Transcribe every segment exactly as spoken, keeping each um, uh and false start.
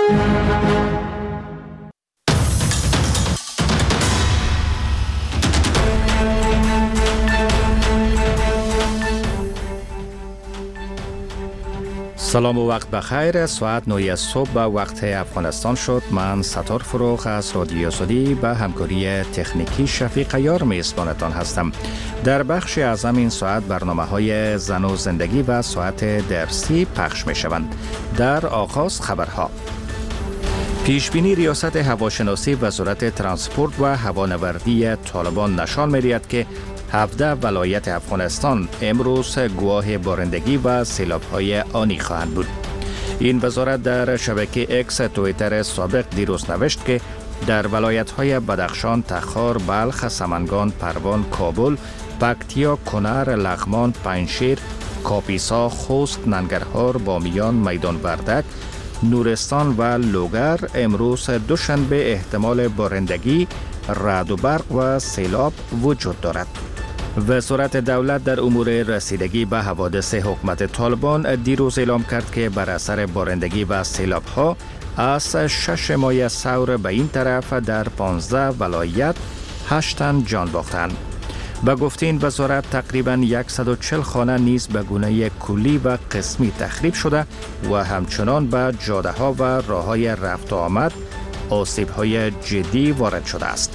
سلام و وقت بخیر. ساعت نه صبح به وقت افغانستان شد. من ستار فروغ از رادیو آزادی به همکاری تکنیکی شفیق عیار میزبانتان هستم. در بخش از این ساعت برنامه های زن و زندگی و ساعت درسی پخش می شوند. در آغاز خبرها. پیشبینی ریاست هواشناسی وزارت ترانسپورت و هوانوردی طالبان نشان می دهد که هفده ولایت افغانستان امروز گواه بارندگی و سیلاب‌های آنی خواهند بود. این وزارت در شبکه اکس توییتر سابق دیروز نوشت که در ولایت‌های بدخشان، تخار، بلخ، سمنگان، پروان، کابل، پکتیا، کنر، لغمان، پنجشیر، کاپیسا، خوست، ننگرهار، بامیان، میدان وردک، نورستان و لوگر امروز دوشنبه احتمال بارندگی، رعد و برق و سیلاب وجود دارد. وزارت دولت در امور رسیدگی به حوادث حکومت طالبان دیروز اعلام کرد که بر اثر بارندگی و سیلاب‌ها از شش ماه ثور به این طرف در پانزده ولایت هشت تن جان باختند. به گفته این وزارت تقریباً صد و چهل خانه نیز به گونه کلی و قسمی تخریب شده و همچنان به جاده‌ها و راه‌های رفت و آمد آسیب‌های جدی وارد شده است.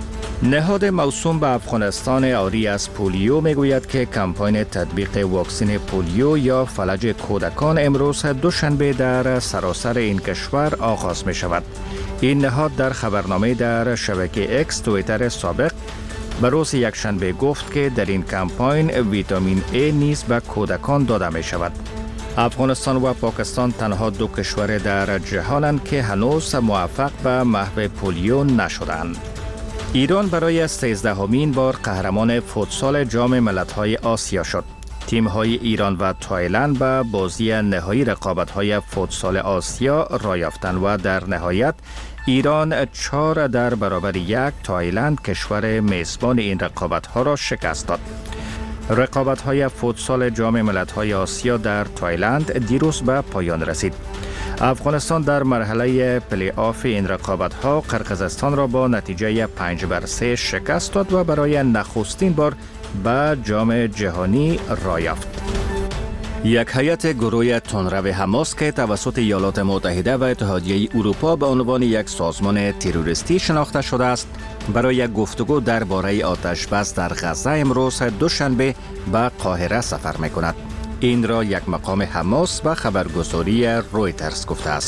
نهاد موسوم به افغانستان آری از پولیو میگوید که کمپاین تطبیق واکسن پولیو یا فلج کودکان امروز دوشنبه در سراسر این کشور آغاز می شود. این نهاد در خبرنامه در شبکه اکس توییتر سابق به روز یکشنبه گفت که در این کمپاین ویتامین A نیز به کودکان داده می شود. افغانستان و پاکستان تنها دو کشور در جهانند که هنوز موفق به محو پولیو نشدند. ایران برای سیزدهمین بار قهرمان فوتسال جام ملت‌های آسیا شد. تیم‌های ایران و تایلند به بازی نهایی رقابت‌های فوتسال آسیا راه یافتند و در نهایت ایران چهار در برابر یک تایلند کشور میزبان این رقابت‌ها را شکست داد. رقابت‌های فوتسال جام ملت‌های آسیا در تایلند دیروز به پایان رسید. افغانستان در مرحله پلی آف این رقابت‌ها قرقیزستان را با نتیجه پنج بر سه شکست داد و برای نخستین بار به جام جهانی راه یافت. یک هیئت گروه تندرو حماس که توسط ایالات متحده و اتحادیه اروپا به عنوان یک سازمان تروریستی شناخته شده است، برای گفتگو درباره آتش بس در غزه امروز دوشنبه به قاهره سفر می‌کند. این را یک مقام حماس و خبرگزاری رویترز گفته است.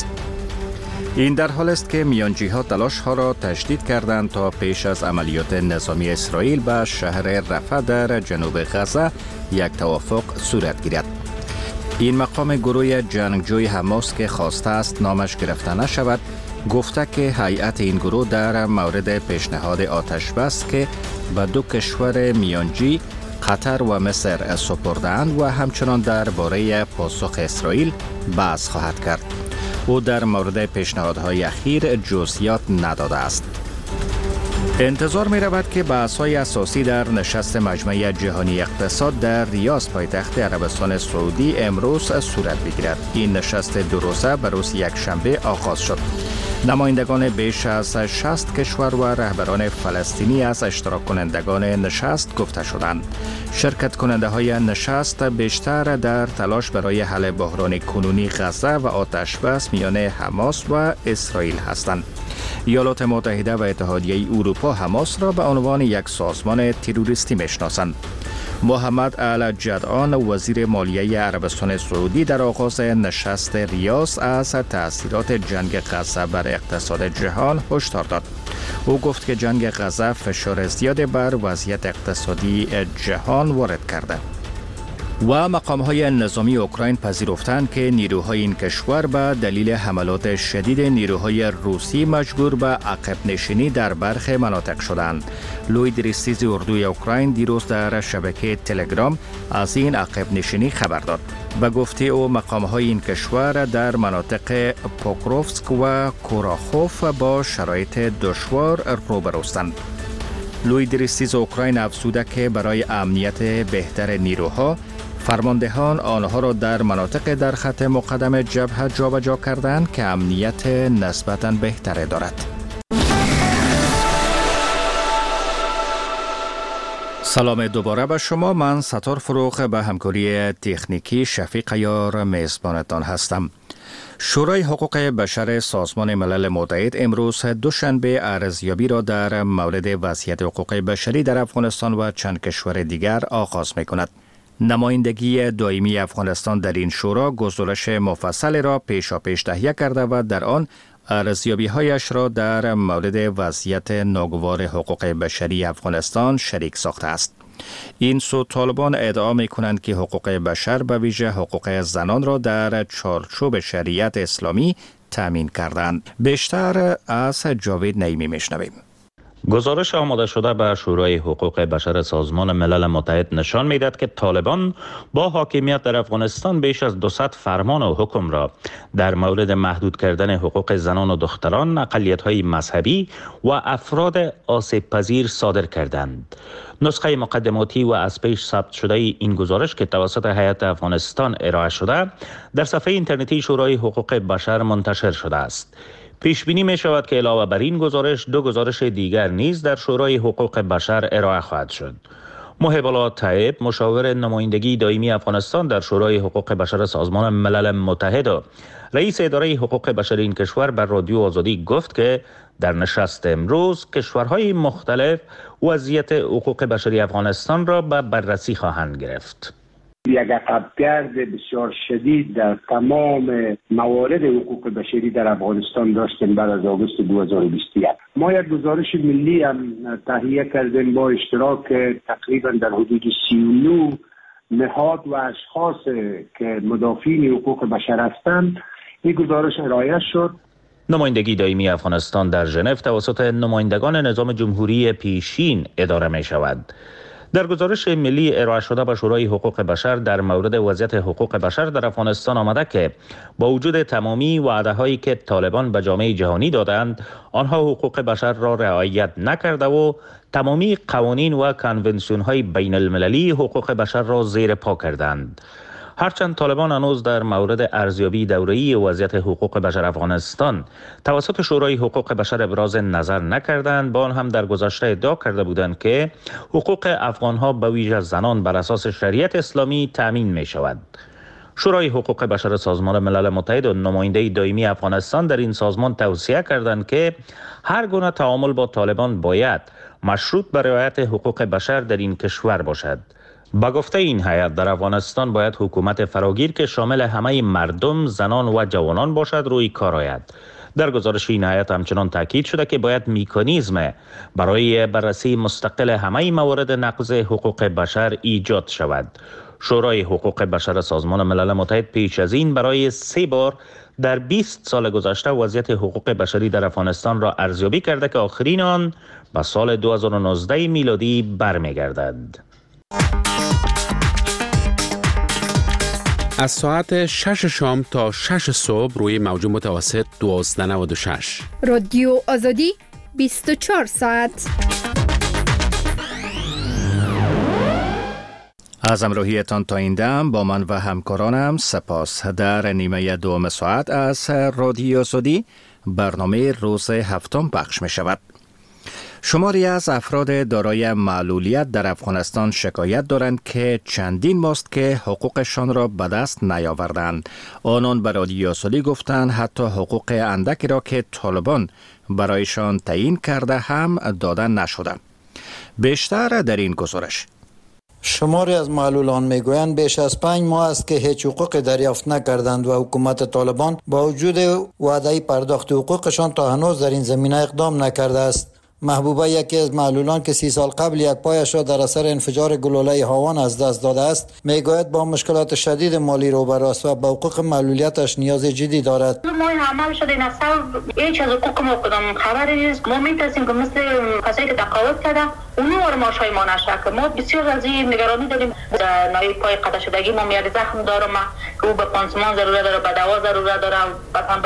این در حال است که میانجی‌ها تلاش‌ها را تشدید کردند تا پیش از عملیات نظامی اسرائیل به شهر رفح در جنوب غزه یک توافق صورت گیرد. این مقام گروه جنگجوی حماس که خواسته است نامش گرفته نشود، گفته که هیئت این گروه در مورد پیشنهاد آتش بس که به دو کشور میانجی قطر و مصر سپردند و همچنان درباره پاسخ اسرائیل بحث خواهد کرد. او در مورد پیشنهادهای اخیر جزئیات نداده است. انتظار می رود که بحث‌های اساسی در نشست مجمع جهانی اقتصاد در ریاض پایتخت عربستان سعودی امروز صورت بگیرد. این نشست دو روزه به روز یکشنبه آغاز شد. نمایندگان بیش از شصت کشور و رهبران فلسطینی از اشتراک کنندگان نشست گفته شدند. شرکت کننده های نشست بیشتر در تلاش برای حل بحران کنونی غزه و آتش بس میان حماس و اسرائیل هستند. ایالات متحده و اتحادیه اروپا حماس را به عنوان یک سازمان تروریستی میشناسند. محمد الجدعان وزیر مالیه عربستان سعودی در آغاز نشست ریاض از تأثیرات جنگ غزه بر اقتصاد جهان هشدار داد. او گفت که جنگ غزه فشار زیاد بر وضعیت اقتصادی جهان وارد کرده. و مقام‌های نظامی اوکراین پذیرفتند که نیروهای این کشور به دلیل حملات شدید نیروهای روسی مجبور به عقب نشینی در برخی مناطق شدند. لوید ریستیز اردوی اوکراین دیروز در شبکه تلگرام از این عقب نشینی خبر داد. به گفته او مقام‌های این کشور در مناطق پوکروفسک و کوراخوف با شرایط دشوار روبروستند. لوید ریستیز اوکراین افزوده که برای امنیت بهتر نیروها فرماندهان آنها را در مناطق در خط مقدم جبهه جابجا کردند که امنیت نسبتاً بهتری دارد. سلام دوباره به شما. من ستار فروغ به همکاری تکنیکی شفیق یار میزبانتان هستم. شورای حقوق بشر سازمان ملل متحد امروز دوشنبه ارزیابی را در مورد وضعیت حقوق بشری در افغانستان و چند کشور دیگر آغاز می کند. نمایندگی دائمی افغانستان در این شورا گزارش مفصل را پیشاپیش تهیه کرده و در آن ارزیابی هایش را در مورد وضعیت ناگوار حقوق بشری افغانستان شریک ساخته است. این سو طالبان ادعا می کنند که حقوق بشر به ویژه حقوق زنان را در چارچوب شریعت اسلامی تامین کردند. بیشتر از جاوید نعیمی میشنویم. گزارش آماده شده به شورای حقوق بشر سازمان ملل متحد نشان می‌دهد که طالبان با حاکمیت در افغانستان بیش از دویست فرمان و حکم را در مورد محدود کردن حقوق زنان و دختران، اقلیت‌های مذهبی و افراد آسیب پذیر صادر کردند. نسخه مقدماتی و از پیش ثبت شده این گزارش که توسط هیئت افغانستان ارائه شده در صفحه اینترنتی شورای حقوق بشر منتشر شده است. پیش بینی می شود که علاوه بر این گزارش دو گزارش دیگر نیز در شورای حقوق بشر ارائه خواهد شد. محب الله طیب، مشاور نمایندگی دائمی افغانستان در شورای حقوق بشر سازمان ملل متحد و رئیس اداره حقوق بشر این کشور بر رادیو آزادی گفت که در نشست امروز کشورهای مختلف وضعیت حقوق بشری افغانستان را به بررسی خواهند گرفت. یک عقبگرد بسیار شدید در تمام موارد حقوق بشری در افغانستان داشتیم بعد از آگوست دو هزار و بیست و یک. ما یک گزارش ملی هم تهیه کردیم با اشتراک تقریبا در حدود سی و نه نهاد و اشخاص که مدافعین حقوق بشر هستند. این گزارش ارائه شد. نمایندگی دائمی افغانستان در ژنو توسط نمایندگان نظام جمهوری پیشین اداره می شود. در گزارش ملی ارائه شده به شورای حقوق بشر در مورد وضعیت حقوق بشر در افغانستان آمده که با وجود تمامی وعده‌هایی که طالبان به جامعه جهانی دادند، آنها حقوق بشر را رعایت نکرده و تمامی قوانین و کنونسیون‌های بین المللی حقوق بشر را زیر پا کردند. هرچند طالبان هنوز در مورد ارزیابی دوره‌ای وضعیت حقوق بشر افغانستان توسط شورای حقوق بشر ابراز نظر نکردند، با آن هم در گذشته ادعا کرده بودند که حقوق افغان‌ها به ویژه زنان بر اساس شریعت اسلامی تامین می شود. شورای حقوق بشر سازمان ملل متحد و نماینده دائمی افغانستان در این سازمان توصیه کردند که هر گونه تعامل با طالبان باید مشروط بر رعایت حقوق بشر در این کشور باشد. با گفته این هیئت در افغانستان باید حکومت فراگیر که شامل همه مردم، زنان و جوانان باشد روی کار آید. در گزارش این هیئت همچنان تاکید شده که باید مکانیزم برای بررسی مستقل همه موارد نقض حقوق بشر ایجاد شود. شورای حقوق بشر سازمان ملل متحد پیش از این برای سه بار در بیست سال گذشته وضعیت حقوق بشری در افغانستان را ارزیابی کرده که آخرین آن به سال دو هزار و نوزده میلادی برمیگردد. از ساعت شش شام تا شش صبح روی موج متوسط دوازده و نود و شش. رادیو آزادی بیست و چهار ساعت. از همراهیتان تا این دم با من و همکارانم سپاس. در نیمه دوم ساعت از رادیو آزادی برنامه روز هفتم پخش می شود. شماری از افراد دارای معلولیت در افغانستان شکایت دارند که چندین ماست که حقوقشان را به دست نیاوردند. آنان به رادیو آزادی گفتند حتی حقوق اندکی را که طالبان برایشان تعیین کرده هم داده نشده. بیشتر در این گزارش. شماری از معلولان میگویند بیش از پنج ماه است که هیچ حقوقی دریافت نکردند و حکومت طالبان با وجود وعده پرداخت حقوقشان تا هنوز در این زمینه اقدام نکرده است. محبوبه یکی از معلولان که سی سال قبل یک پایش را در اثر انفجار گلوله هاوان از دست داده است، میگوید با مشکلات شدید مالی روبرو است و به حقوق معلولیتش نیاز جدی دارد. ما عمل شده نسل هیچ از حقوق ما کدام خبری نیست. ما میترسیم که مثل کسایی که تقاعد کرده اونو ماشای ما نشه که ما بسیار از این نگرانی داریم. نای پای قطع شدگی ما میاد زخم دارم که او به پانسمان ضرورت داره، به دوا ضرورت داره، مثلا به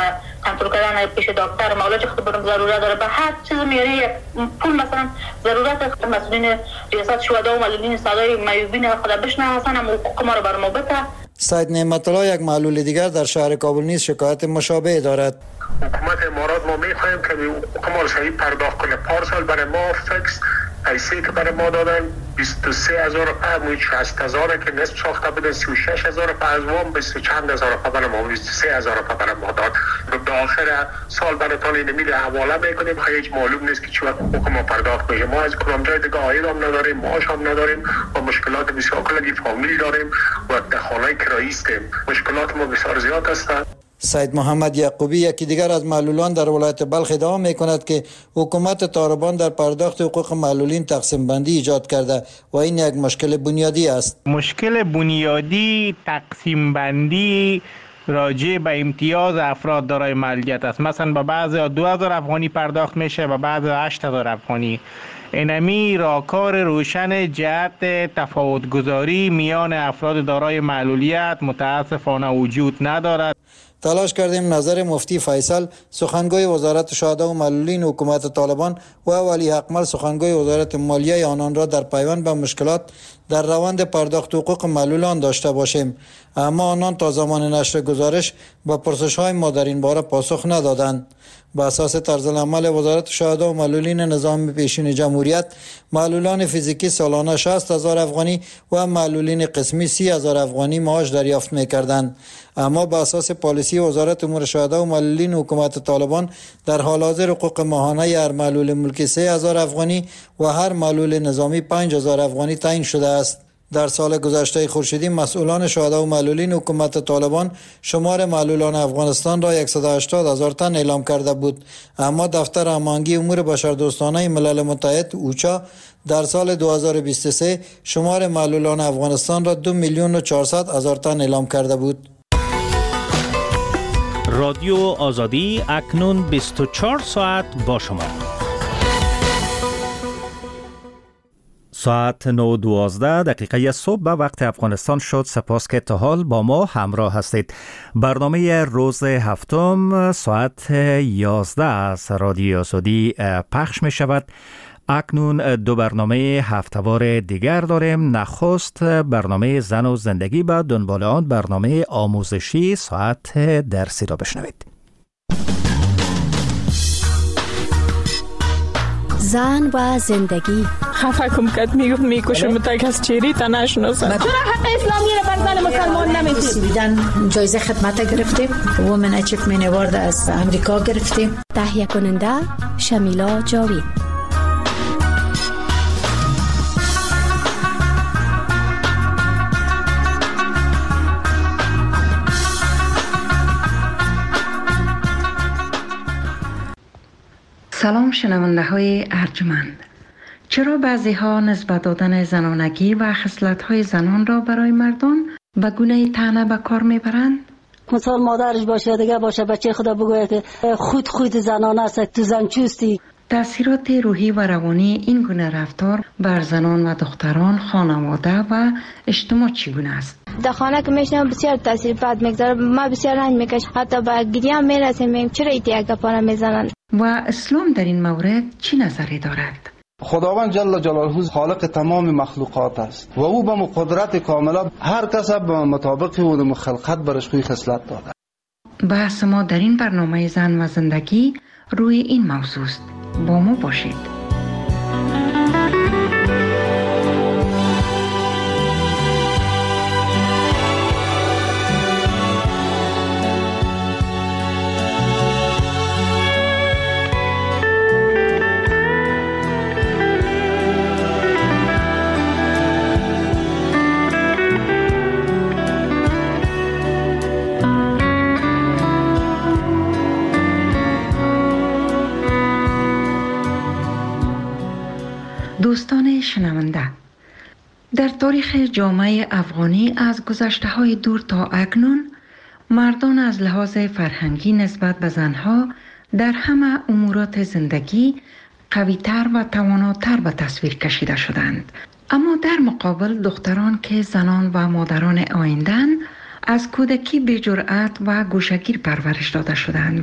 کنترل کردن پیش دکتر معالجه خود برام ضرورت داره. به هر چیز میاره پول مثلا ضرورت مسئولین ریاست شهدا و معلولین صدای میوبین خود بشنه حسن هم حقوق ما رو بر ما بده. سید نعمت الله یک معلول دیگر در شهر کابل نیز شکایت مشابه دارد. حکومت امارات ما میخوایم که حقوق ما رو صحیح پرداخت کنه. پارسال برای ما فکس پیسه که برای ما دادن بیست و سه هزار روپیه، شصت هزار که نصف ساخته بودن، سی و شش هزار روپیه از وام، بیست و چند هزار روپیه برای ما، بیست و سه هزار روپیه برای ما داد. به آخر سال براتون این میده حواله میکنیم، هیچ معلوم نیست که چی وقت حقوق ما پرداخت میشه. ما از کدام جای دیگه عاید هم نداریم، معاش هم نداریم و مشکلات بسیار کلگی فامیل داریم و در خانه کرایی هستیم. مشکلات ما بسیار زیاد است. سید محمد یعقوبی یکی دیگر از معلولان در ولایت بلخ ادعا میکند که حکومت طالبان در پرداخت حقوق معلولین تقسیم بندی ایجاد کرده و این یک مشکل بنیادی است. مشکل بنیادی تقسیم بندی راجع به امتیاز افراد دارای معلولیت است. مثلا به بعضی دو هزار افغانی پرداخت میشه، به بعضی هشت هزار افغانی. اینمی راهکار روشن جهت تفاوت‌گذاری میان افراد دارای معلولیت متاسفانه وجود ندارد. تلاش کردیم نظر مفتی فیصل سخنگوی وزارت شهدا و معلولین حکومت طالبان و ولی حقمل سخنگوی وزارت مالیه آنان را در پیوند به مشکلات در روند پرداخت حقوق معلولان داشته باشیم، اما آنان تا زمان نشر گزارش با پرسش‌های ما در این باره پاسخ ندادند. به اساس طرز العمل وزارت شهدا و معلولین نظام پیشین جمهوریت، معلولان فیزیکی سالانه شصت هزار افغانی و معلولین قسمی سی هزار افغانی معاش دریافت می‌کردند. اما به اساس پالیسی وزارت امور شهدا و معلولین حکومت طالبان در حال حاضر حقوق ماهانه هر معلول ملکی سه هزار افغانی و هر معلول نظامی پنج هزار افغانی تعیین شده است. در سال گذشته خورشیدی مسئولان شهدا و معلولین حکومت طالبان شمار معلولان افغانستان را صد و هشتاد هزار تن اعلام کرده بود، اما دفتر هماهنگی امور بشردوستانه ملل متحد اوچا در سال دو هزار و بیست و سه شمار معلولان افغانستان را دو میلیون و چهارصد هزار تن اعلام کرده بود. رادیو آزادی اکنون بیست و چهار ساعت با شما. ساعت نه دوازده دقیقه صبح به وقت افغانستان شد. سپاس که تا حال با ما همراه هستید. برنامه روز هفتم ساعت یازده از رادیو آزادی پخش می شود. اکنون دو برنامه هفته‌وار دیگر داریم. نخست برنامه زن و زندگی، بعد دنبال آن برنامه آموزشی ساعت درسی را بشنوید. زن و زندگی. خفه کم کت میگفت میکشم تک از چیری تا نشناسم. چرا حق اسلامی رو بر زن مسلمان نمیدید؟ بیدن جایزه خدمت گرفتیم، وومن اچیومنت اوارد از امریکا گرفتیم. تهیه کننده شمیلا جاوید. سلام شنونده های ارجمند. چرا بعضی ها نسبت دادن زنانگی و خصلت های زنان را برای مردان به گونه طعنه به کار میبرند؟ مثال مادرش باشه، دیگه باشه، بچه خدا بگوید که خود خود زنان است، تو زن چوستی. تأثیرات روحی و روانی این گونه رفتار بر زنان و دختران، خانواده و اجتماع چگونه است؟ در خانه که میشنم بسیار تاثیر بد میگذاره، ما بسیار رنج میکش، حتی به گریه هم میرسیم چرا ایتی اگه پاره میزنن. و اسلام در این مورد چی نظری دارد؟ خداوند جل جلاله خالق تمام مخلوقات است و او به قدرت کامله هر کس به مطابق او خلقت برش خوی خصلت داده. بحث ما در این برنامه زن و زندگی روی این موضوع است. با ما باشید. دوستان شنونده، در تاریخ جامعه افغانی از گذشته‌های دور تا اکنون مردان از لحاظ فرهنگی نسبت به زنها در همه امورات زندگی قوی‌تر و تواناتر به تصویر کشیده شدند، اما در مقابل دختران که زنان و مادران آینده‌اند از کودکی به جرأت و گوشه‌گیر پرورش داده شدند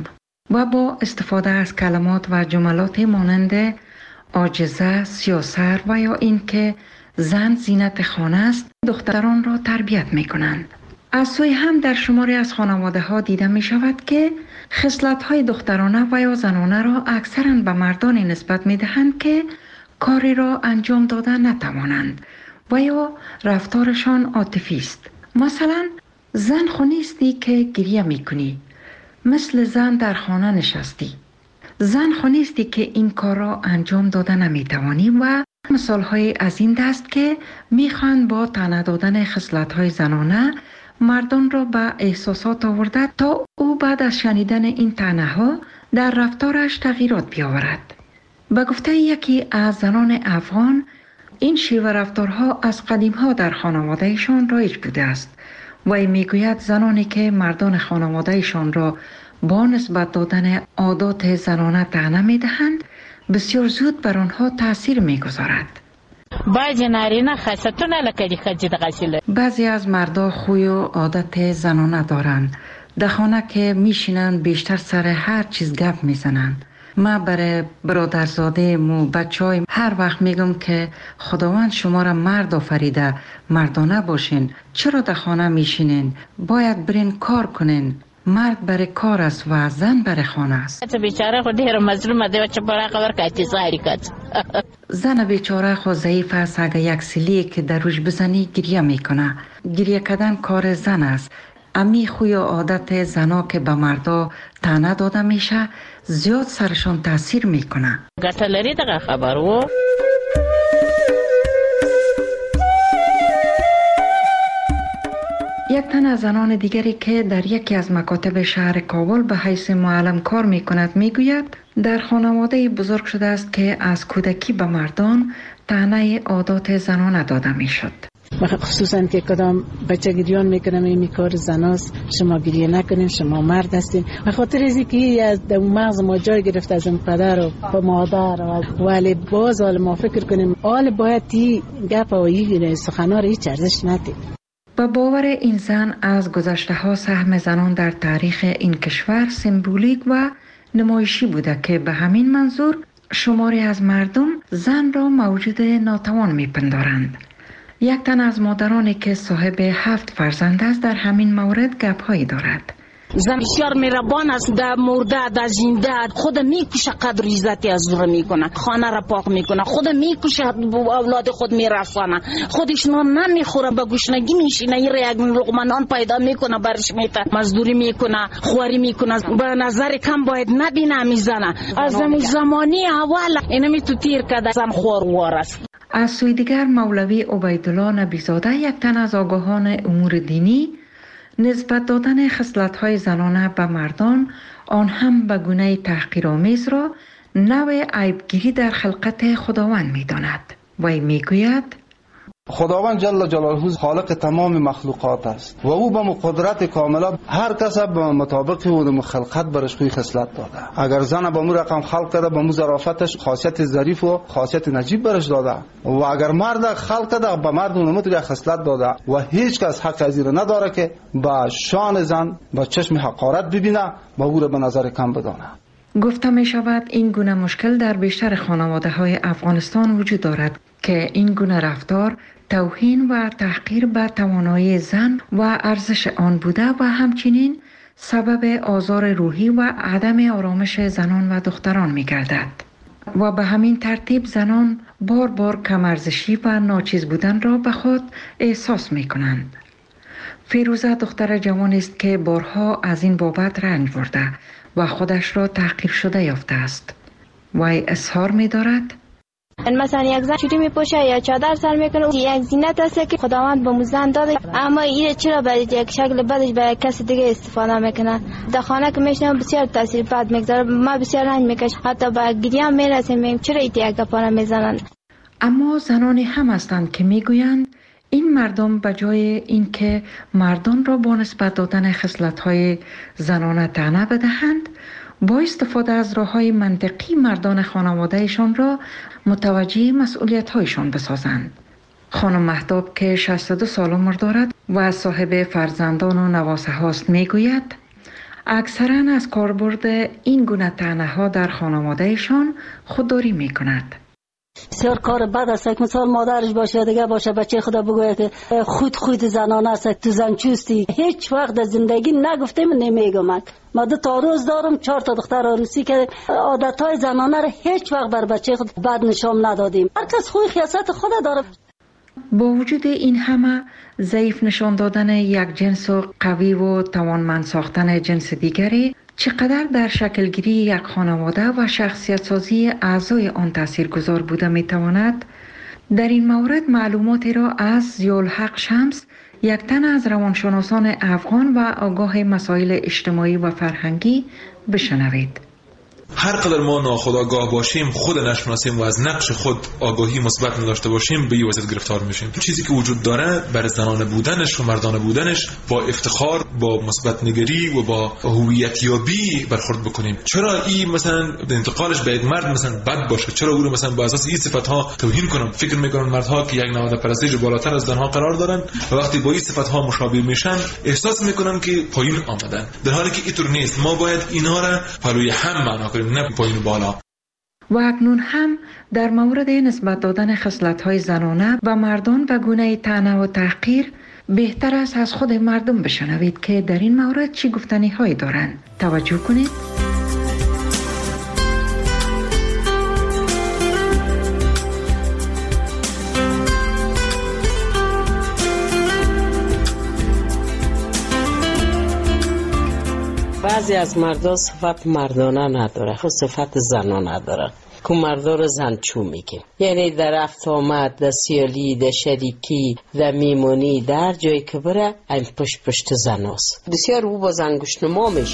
و با استفاده از کلمات و جملات مانند عاجزه، سیاسر و یا اینکه زن زینت خانه است دختران را تربیت می کنند. از سوی هم در شماری از خانواده ها دیده می شود که خصلت های دخترانه و یا زنانه را اکثرا به مردانی نسبت می دهند که کاری را انجام داده نتوانند و یا رفتارشان عاطفی است. مثلا زن خو نیستی که گریه می کنی، مثل زن در خانه نشستی. زن خو نیستی که این کار را انجام داده نمی توانی و مثال های از این دست که می خوان با طعنه دادن خصلت های زنانه مردان را به احساسات آورده تا او بعد از شنیدن این طعنه ها در رفتارش تغییرات بیاورد. به گفته یکی از زنان افغان این شیوه رفتارها از قدیم ها در خانوادهشان رایج بوده است و میگوید زنانی که مردان خانوادهشان را با نسبت دادن عادات زنانه طعنه میدهند بسیار زود بر آنها تاثیر میگذارد. بعضی نارینه خاصتونه لکه دی خجی دغسیله. بعضی از مردا خوی و عادت زنانه دارند. در خانه که میشینند بیشتر سر هر چیز گپ میزنند. ما برای برادرزاده مو بچهای هر وقت میگم که خداوند شما را مرد آفریده، مردانه باشین. چرا در خانه میشینین؟ باید برین کار کنین. مرد برای کار است و زن برای خانه است. بیچاره خود هر مظلوم ده و چه برای خبر کاتی زاری کد. زن بیچاره خود ضعیف است، اگه یک سیلی که در روش بزنی گریه میکنه. گریه کردن کار زن است. امی خوی و عادت زنا که به مردا طعنه داده میشه زیاد سرشان تاثیر میکنه. گتلری دغه خبرو. یک تن از زنان دیگری که در یکی از مکاتب شهر کابل به حیث معلم کار می کند می گوید در خانواده بزرگ شده است که از کودکی به مردان طعنه عادات زنانه داده می شد. خصوصا که کدام بچه گریان میکنم این کار زناست، شما گریه نکنین، شما مرد هستین. به خاطر از اینکه از مغز ما جای گرفت از پدر و مادر و ولی باز حال ما فکر کنیم حال باید تی گپ و این سخنان هیچ ارزش ندید. با باور این زن از گذشته ها سهم زنان در تاریخ این کشور سمبولیک و نمایشی بوده که به همین منظور شماری از مردم زن را موجود ناتوان میپندارند. یک تن از مادرانی که صاحب هفت فرزند است در همین مورد گپ هایی دارد. زن بسیار مهربان است، در مرده در زنده خود میکشه، قدر عزتی از او میکنه، خانه را پاک میکنه، خود میکشه، اولاد خود میرسانه، خودش نان نمیخوره، به گشنگی میشینه، این را یک لقمه نان پیدا میکنه برش میته، مزدوری میکنه، خواری میکنه، به نظر کم باید نبینه میزنه. از زمانی اول اینمی تو تیر کده زن خوار است. از سوی دیگر مولوی عبیدالله نبیزاده یک تن از آگاهان امور دینی نسبت دادن خصلت‌های زنانه به مردان آن هم به گونه تحقیرآمیز را نوع عیبگیری در خلقت خداوند می‌داند. وی میگوید خداوند جل جلاله خالق تمام مخلوقات است و او به قدرت کامله هر کس به مطابق او خلقت برش خوی خصلت داده. اگر زن به مو رقم خلق کرده به مو ظرافتش خاصیت ظریف و خاصیت نجیب برش داده و اگر مرد خلق کرده به مرد اونمت یک خصلت داده و هیچ کس حق از این نداره که با شان زن با چشم حقارت ببینه و او را به نظر کم بدانه. گفته می شود این گونه مشکل در بیشتر خانواده های افغانستان وجود دارد که این گونه رفتار توهین و تحقیر به توانایی زن و ارزش آن بوده و همچنین سبب آزار روحی و عدم آرامش زنان و دختران می گردد و به همین ترتیب زنان بار بار کم ارزشی و ناچیز بودن را به خود احساس می کنند. فیروزه دختر جوانی است که بارها از این بابت رنج برده و خودش را تحقیر شده یافته است. وی اظهار می دارد مثلا یک زن چوری میپوشه یا چادر سر میکنه، یک زینت است که خداوند به زن داده، اما این چرا به یک شکل بدش به کسی دیگه استفاده میکنه. در خانه که میشنم بسیار تاثیر بد میگذاره، ما بسیار رنج میکش، حتی به گریه هم میرسیم چرا ایتی یک گپانه میزنن. اما زنانی هم هستند که میگویند این مردم به جای اینکه مردان را با نسبت دادن خصلت‌های زنانه طعنه بدهند، با استفاده از راه‌های منطقی مردان خانوادهشان را متوجه مسئولیت‌هایشان بسازند. خانم مهتاب که شصت و دو سال عمر دارد و صاحب فرزندان و نواسه هاست میگوید اکثرا از کاربرد این گونه طعنه ها در خانوادهشان خودداری می کند. بسیار کار بد است که مثال مادرش باشه دیگه باشه بچه خدا بگوید که خود خود زنانه است تو زن چوستی. هیچ وقت در زندگی نگفتم نمیگم. ما دو تا روز دارم چهار تا دختر عروسی که عادتهای زنانه را هیچ وقت بر بچه خود بد نشان ندادیم. هر کس خوی خیاست خود داره. با وجود این همه ضعیف نشان دادن یک جنس و قوی و توانمند ساختن جنس دیگری چقدر در شکلگیری یک خانواده و شخصیت سازی اعضای آن تاثیرگذار بوده می تواند، در این مورد معلوماتی را از ضیاءالحق شمس، یک تن از روانشناسان افغان و آگاه مسائل اجتماعی و فرهنگی بشنوید. هر قدر ما ناخودآگاه باشیم، خود نشناسیم و از نقش خود آگاهی مثبت نداشته باشیم، به این وضعیت گرفتار میشیم. چیزی که وجود داره بر زنانه بودنش و مردانه بودنش با افتخار، با مثبت نگری و با هویت یابی برخورد بکنیم. چرا این مثلا انتقالش به یک مرد مثلا بد باشه؟ چرا او رو مثلا با اساس این صفات‌ها توهین کنم؟ فکر میکنن مردها که یک نهاد پرستش بالاتر از زنها قرار دارن و وقتی با این صفات‌ها مشابه میشن احساس میکنن که پایین آمدن، در حالی که اینطور نیست. ما باید اینا را پلوی هم معنا کنیم، نه پایین بالا. و اکنون هم در مورد نسبت دادن خصلت‌های زنانه و مردان و گونه طعنه و تحقیر بهتر است از خود مردم بشنوید که در این مورد چی گفتنی هایی دارند. توجه کنید. بعضی از مردا صفت مردانه نداره، خود صفت زنانه داره که مردا رو زنچو میگه. یعنی در رفت آمد، در سیالی، در شریکی، در میمونی، در جایی که بره این پشت پشت زناست. بسیار او با زنگوش نما میشه.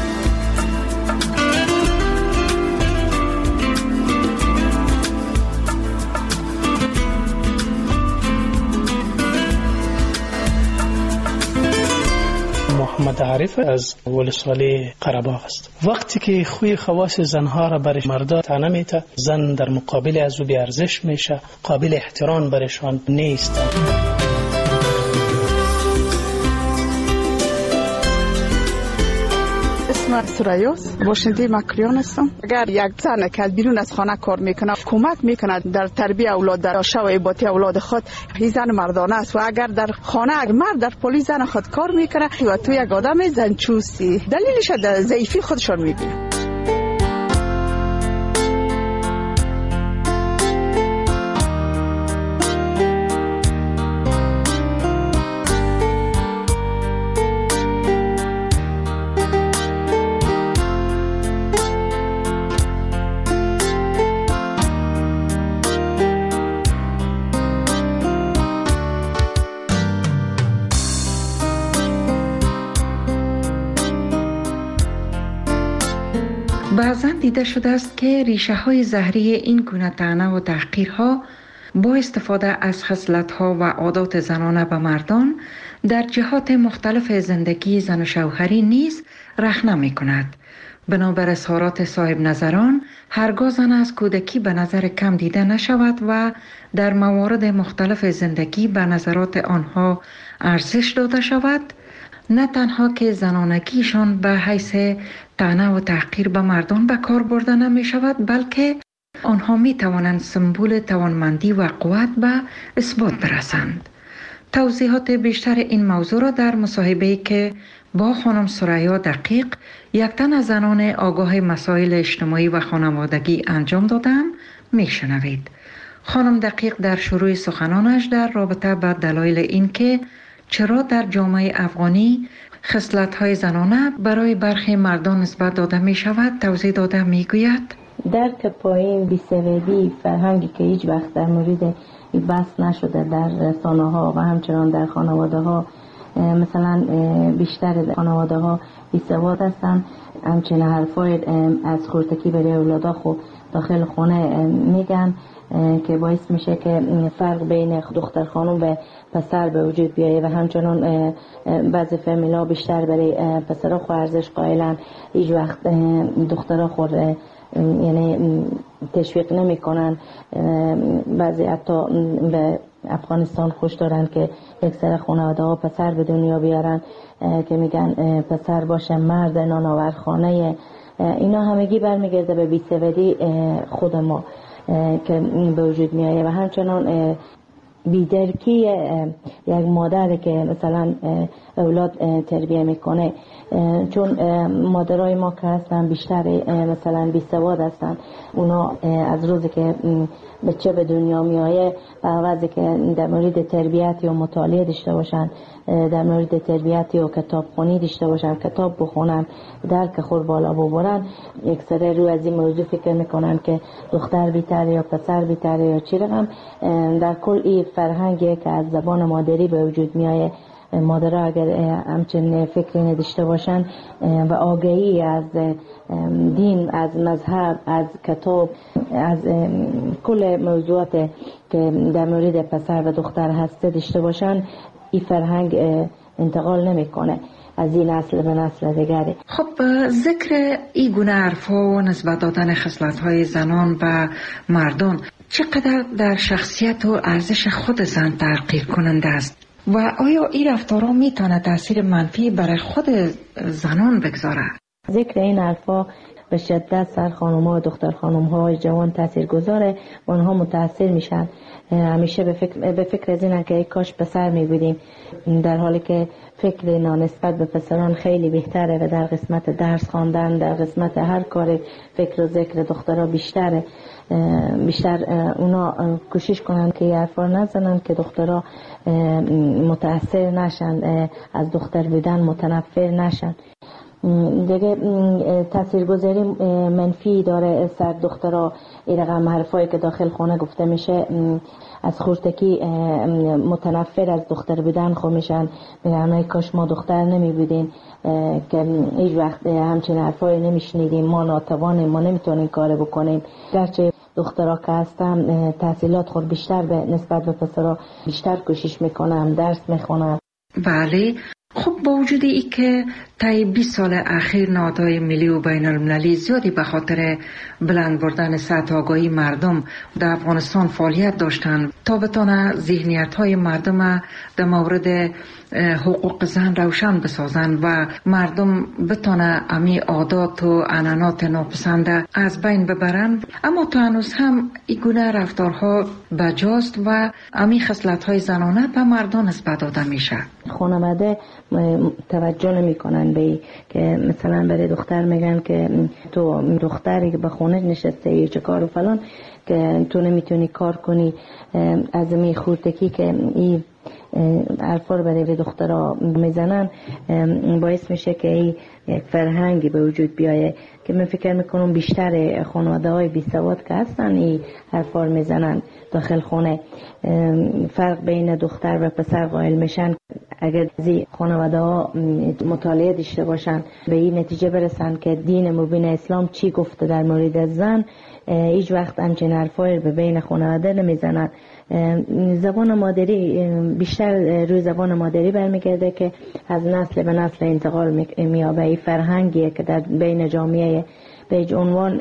محمد عارف از ولسوالی قره‌باغ است. وقتی که خوی خواص زنها را برای مردا طعنه میته، زن در مقابل از او بی ارزش میشه، قابل احترام برشان نیست. اسم سرایوس، باشنده مکریان هستم. اگر یک زن که بیرون از خانه کار میکنه کمک میکنه در تربیت اولاد، در شو ایباتی اولاد خود، این زن مردانه است. و اگر در خانه اگر مرد در پلیس زن خود کار میکنه و تو یک آدم زنچوسی، دلیلش در ضعیفی خودشان میبینه. بعضاً دیده شده است که ریشه های زهری این گونه طعنه و تحقیرها با استفاده از خصلت‌ها و عادات زنانه به مردان در جهات مختلف زندگی زن و شوهری نیز رخنه می کند. بنابر اظهارات صاحب نظران، هرگاه زن از کودکی به نظر کم دیده نشود و در موارد مختلف زندگی به نظرات آنها ارزش داده شود، نه تنها که زنانگیشان به حیث طعنه و تحقیر به مردان به کار برده نمی شود، بلکه آنها می توانند سمبول توانمندی و قوت به اثبات برسند. توضیحات بیشتر این موضوع را در مصاحبه‌ای که با خانم ثریا دقیق، یک تن از زنان آگاه مسائل اجتماعی و خانوادگی انجام دادم می شنوید. خانم دقیق در شروع سخنانش در رابطه با دلایل این که چرا در جامعه افغانی خصلت‌های زنانه برای برخی مردان نسبت داده می شود توضیح داده می گوید. درک پایین بی‌سببی فرهنگی که هیچ وقت در مورد بحث نشده در رسانه ها و همچنان در خانواده ها، مثلا بیشتر خانواده ها بی‌سواد هستند، همچنین حرفای از خورتکی برای اولادا خب داخل خانه میگن که باعث میشه که فرق بین دختر خانم و پسر به وجود بیایه و همچنان بعضی فامیلا بیشتر برای پسرها خو ارزش قائلن، هیچ وقت دخترها خود یعنی تشویق نمی کنن، بعضی حتی به افغانستان خوش دارن که اکثر خانواده ها پسر به دنیا بیارن که میگن پسر باشه مرد نانآور خانه. اینا همگی برمیگرده به بی‌سوادی خود ما که به وجود میایه و همچنان بیدرکی یک مادر که مثلا اولاد تربیه میکنه، چون مادرای ما که هستن بیشتر مثلا بی‌سواد هستن. اونا از روزی که بچه به دنیا میایه عوضی که در مورد تربیت یا مطالعه داشته باشن، در مورد تربیت یا کتاب خونی داشته باشن، کتاب بخونن، درک خود بالا ببرن، اکثر رو از این موضوع فکر میکنن که دختر بیتره یا پسر بیتره یا چی رقم. در کل این فرهنگی که از زبان مادری به وجود میایه، مادرها اگر همچنین فکری نداشته باشن و آگاهی از دین، از مذهب، از کتاب، از کل موضوعات که در مورد پسر و دختر هسته داشته باشن، این فرهنگ انتقال نمیکنه از این نسل به نسل دیگری. خب ذکر این گونه حرفا و نسبت دادن خصلت‌های زنان و مردان چقدر در شخصیت و ارزش خود زن تغییر کننده است و آیا این رفتارها میتونه تاثیر منفی برای خود زنان بگذاره؟ ذکر این حرفا به شدت سر خانم‌ها و دختر خانم‌های جوان تاثیر گذاره و اونها متاثر میشن. همیشه به فکر به فکر از اینن که کاش پسر میبودیم، در حالی که فکر نسبت به پسران خیلی بهتره و در قسمت درس خواندن، در قسمت هر کار فکر و ذکر دخترها بیشتره. بیشتر اونا کوشش کنن که یه حرفا نزنن که دخترها متاثر نشن، از دختر بودن متنفر نشن. دیگه تاثیرگذاری منفی داره سر دخترها این رقم حرفایی که داخل خانه گفته میشه، از خورتکی متنفر از دختر بودن خو میشن، میگن کاش ما دختر نمی بودیم که هیچ وقت همچین حرفایی نمیشنیدیم، ما ناتوانیم، ما نمیتونیم کار بکنیم. گرچه دخترها که هستن تحصیلات خود بیشتر به نسبت به پسرها بیشتر کوشش میکنن، درس میخونن. بله. خب با وجود ای که طی بیست سال اخیر نهادهای ملی و بین المللی زیادی به خاطر بلند بردن سطح آگاهی مردم در افغانستان فعالیت داشتند تا بتانه ذهنیت های مردم در مورد حقوق زن روشن بسازند و مردم بتانه امی عادات و عنعنات ناپسنده از بین ببرند، اما تا هنوز هم این گونه رفتارها بجاست و امی خصلت های زنانه به مردان نسبت داده میشه. خانواده توجه نمی کنن به که مثلا برای دختر میگن که تو دختری که به خونه نشسته چه کار و فلان که تو نمیتونی کار کنی. از می خورتکی که این حرفا رو برای دخترها میزنن باعث میشه که این یک فرهنگی به وجود بیایه که من فکر میکنم بیشتر خانواده های بی سواد که هستن این حرفا رو میزنن داخل خونه. فرق بین دختر و پسر قائل میشن. اگر زی خانواده ها مطالعه داشته باشن به این نتیجه برسن که دین مبین اسلام چی گفته در مورد زن، هیچ وقت همچین حرفایی به بین خانواده نمیزنن. زبان مادری بیشتر روی زبان مادری برمیگرده که از نسل به نسل انتقال مییابه. این فرهنگیه که در بین جامعه به عنوان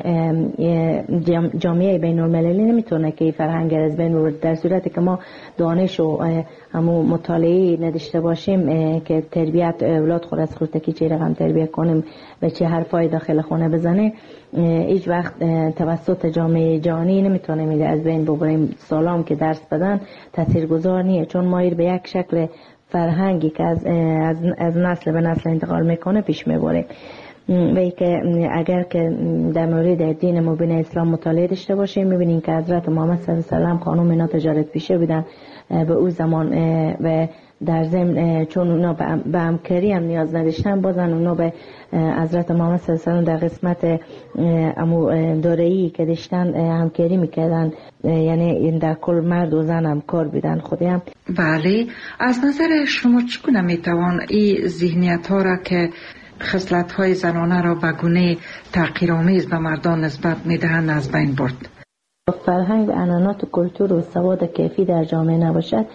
جامعه بین المللی نمیتونه که این فرهنگ از بین ببره، در صورتی که ما دانش و همو مطالعه نداشته باشیم که تربیت اولاد خود از خورتکی چه رقم تربیت کنیم و چه حرفای داخل خونه بزنه، هیچ وقت توسط جامعه جهانی نمیتونه میده از بین ببریم. سالام که درس بدن تاثیرگذار نیه، چون ما به یک شکل فرهنگی که از از, از نسل به نسل انتقال میکنه پیش میبره. و ای که اگر که در مورد دین مبین اسلام مطالعه داشته باشیم میبینیم که حضرت محمد صلی الله علیه و سلم خانم اینا تجارت پیشه بودن به او زمان و در ضمن چون اونا به همکاری هم نیاز نداشتن بازن اونا به حضرت محمد صلی الله علیه و سلم در قسمت امو دارایی که داشتن همکاری میکردن، یعنی در کل مرد و زن هم کار بودن خودی هم. بله، از نظر شما چگونه میتوان این ذهنیت ها را که خصلت های زنانه را به گونه تحقیرآمیز به مردان نسبت میدهند از بین برد؟ فرهنگ عنعنات و کلتور و سواد کیفی در جامعه نباشد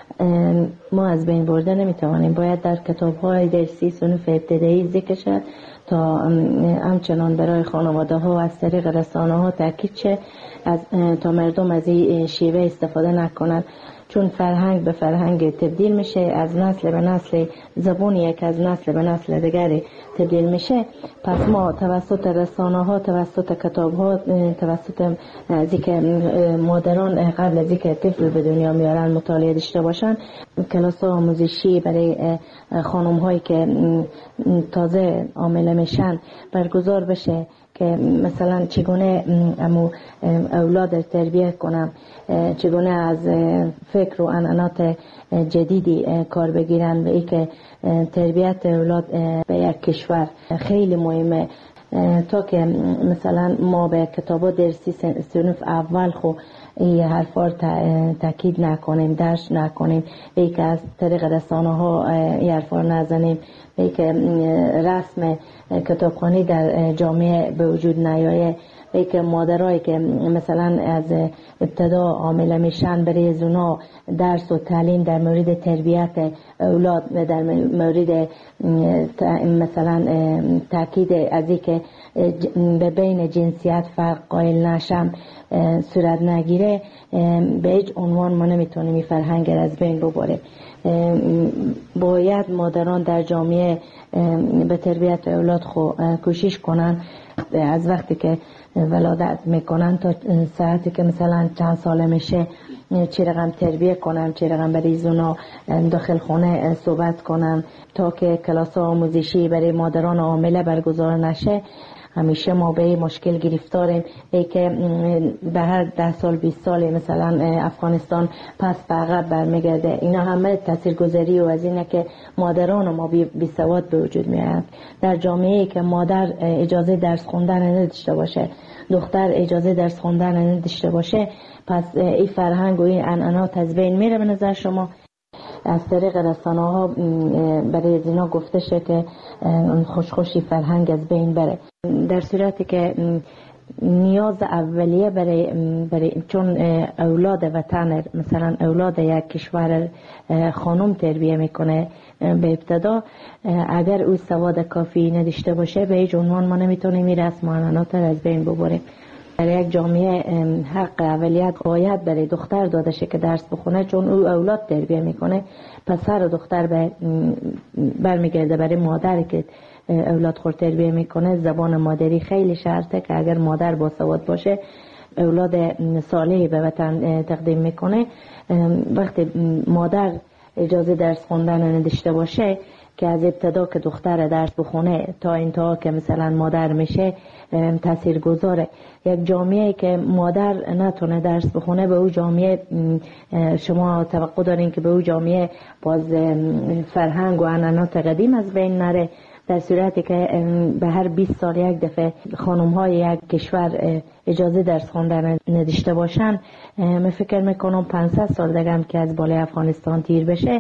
ما از بین برده نمیتوانیم. باید در کتاب های درسی صنف ابتدایی ذکر شد تا همچنان برای خانواده ها و از طریق رسانه ها تاکید شه از تا مردم از این شیوه استفاده نکنند، چون فرهنگ به فرهنگ تبدیل میشه، از نسل به نسل زبان یک از نسل به نسل دیگری تبدیل میشه. پس ما توسط رسانه ها، توسط کتاب ها، توسط از اینکه مادران قبل از اینکه طفل به دنیا میارن مطالعه داشته باشن، کلاس آموزشی برای خانم هایی که تازه حامله میشن برگزار بشه که مثلا چگونه امو اولاد تربیه کنم، چگونه از فکر و عنعنات جدیدی کار بگیرن به این که تربیت اولاد به یک کشور خیلی مهمه. تا که مثلا ما به کتابا درسی صنف اول خو این حرفا تاکید نکنیم، درس نکنیم، ای که از طریق رسانه ها این حرفا نزنیم، ای که رسم کتابخوانی در جامعه به وجود نیایه، ای که مادرایی که مثلا از ابتدا حامله میشن برای زونا درس و تعلیم در مورد تربیت اولاد و در مورد مثلا تاکید از این که به بین جنسیت فرق قائل نشم صورت نگیره، به هیچ عنوان ما نمیتونیم این فرهنگ از بین ببریم. باید مادران در جامعه به تربیت اولاد خو کوشش کنن، از وقتی که ولادت میکنن تا ساعتی که مثلا چند ساله میشه چه رقم تربیه کنن، چه رقم برای زونا داخل خونه صحبت کنن تا که کلاس آموزشی برای مادران حامله برگزار نشه. همیشه ما به این مشکل گرفتاریم، ای که به هر ده سال بیست سال مثلا افغانستان پس به عقب برمیگرده. اینا همه تاثیرگذاری و از اینه که مادران ما بی سواد به وجود میاد. در جامعه‌ای که مادر اجازه درس خوندن نداشته باشه، دختر اجازه درس خوندن نداشته باشه، پس این فرهنگ و این عنعنات از بین میره. به نظر شما از طریق رسانه ها برای زینا گفته شه که خوش خوشی فرهنگ از بین بره، در صورتی که نیاز اولیه برای, برای چون اولاد وطن، مثلا اولاد یک کشور خانم تربیه میکنه به ابتدا، اگر او سواد کافی نداشته باشه به هیچ عنوان ما نمیتونیم این رسم و عنعنات از بین ببریم. در یک جامعه حق اولیت باید برای دختر داده شه که درس بخونه، چون او اولاد تربیه میکنه. پسر و دختر به برمیگرده برای مادر که اولاد خود تربیه میکنه. زبان مادری خیلی شرطه که اگر مادر با سواد باشه اولاد صالحی به وطن تقدیم میکنه. وقتی مادر اجازه درس خوندن نداشته باشه که از ابتدا که دختر درس بخونه تا انتها که مثلا مادر میشه تأثیر گذاره. یک جامعه که مادر نتونه درس بخونه به او جامعه شما توقع دارین که به او جامعه باز فرهنگ و عنعنات قدیم از بین نره. در صورتی که به هر بیست سال یک دفعه خانم های یک کشور اجازه درس خوندن نداشته باشن، من فکر میکنم پانصد سال دیگه هم که از بالای افغانستان تیر بشه،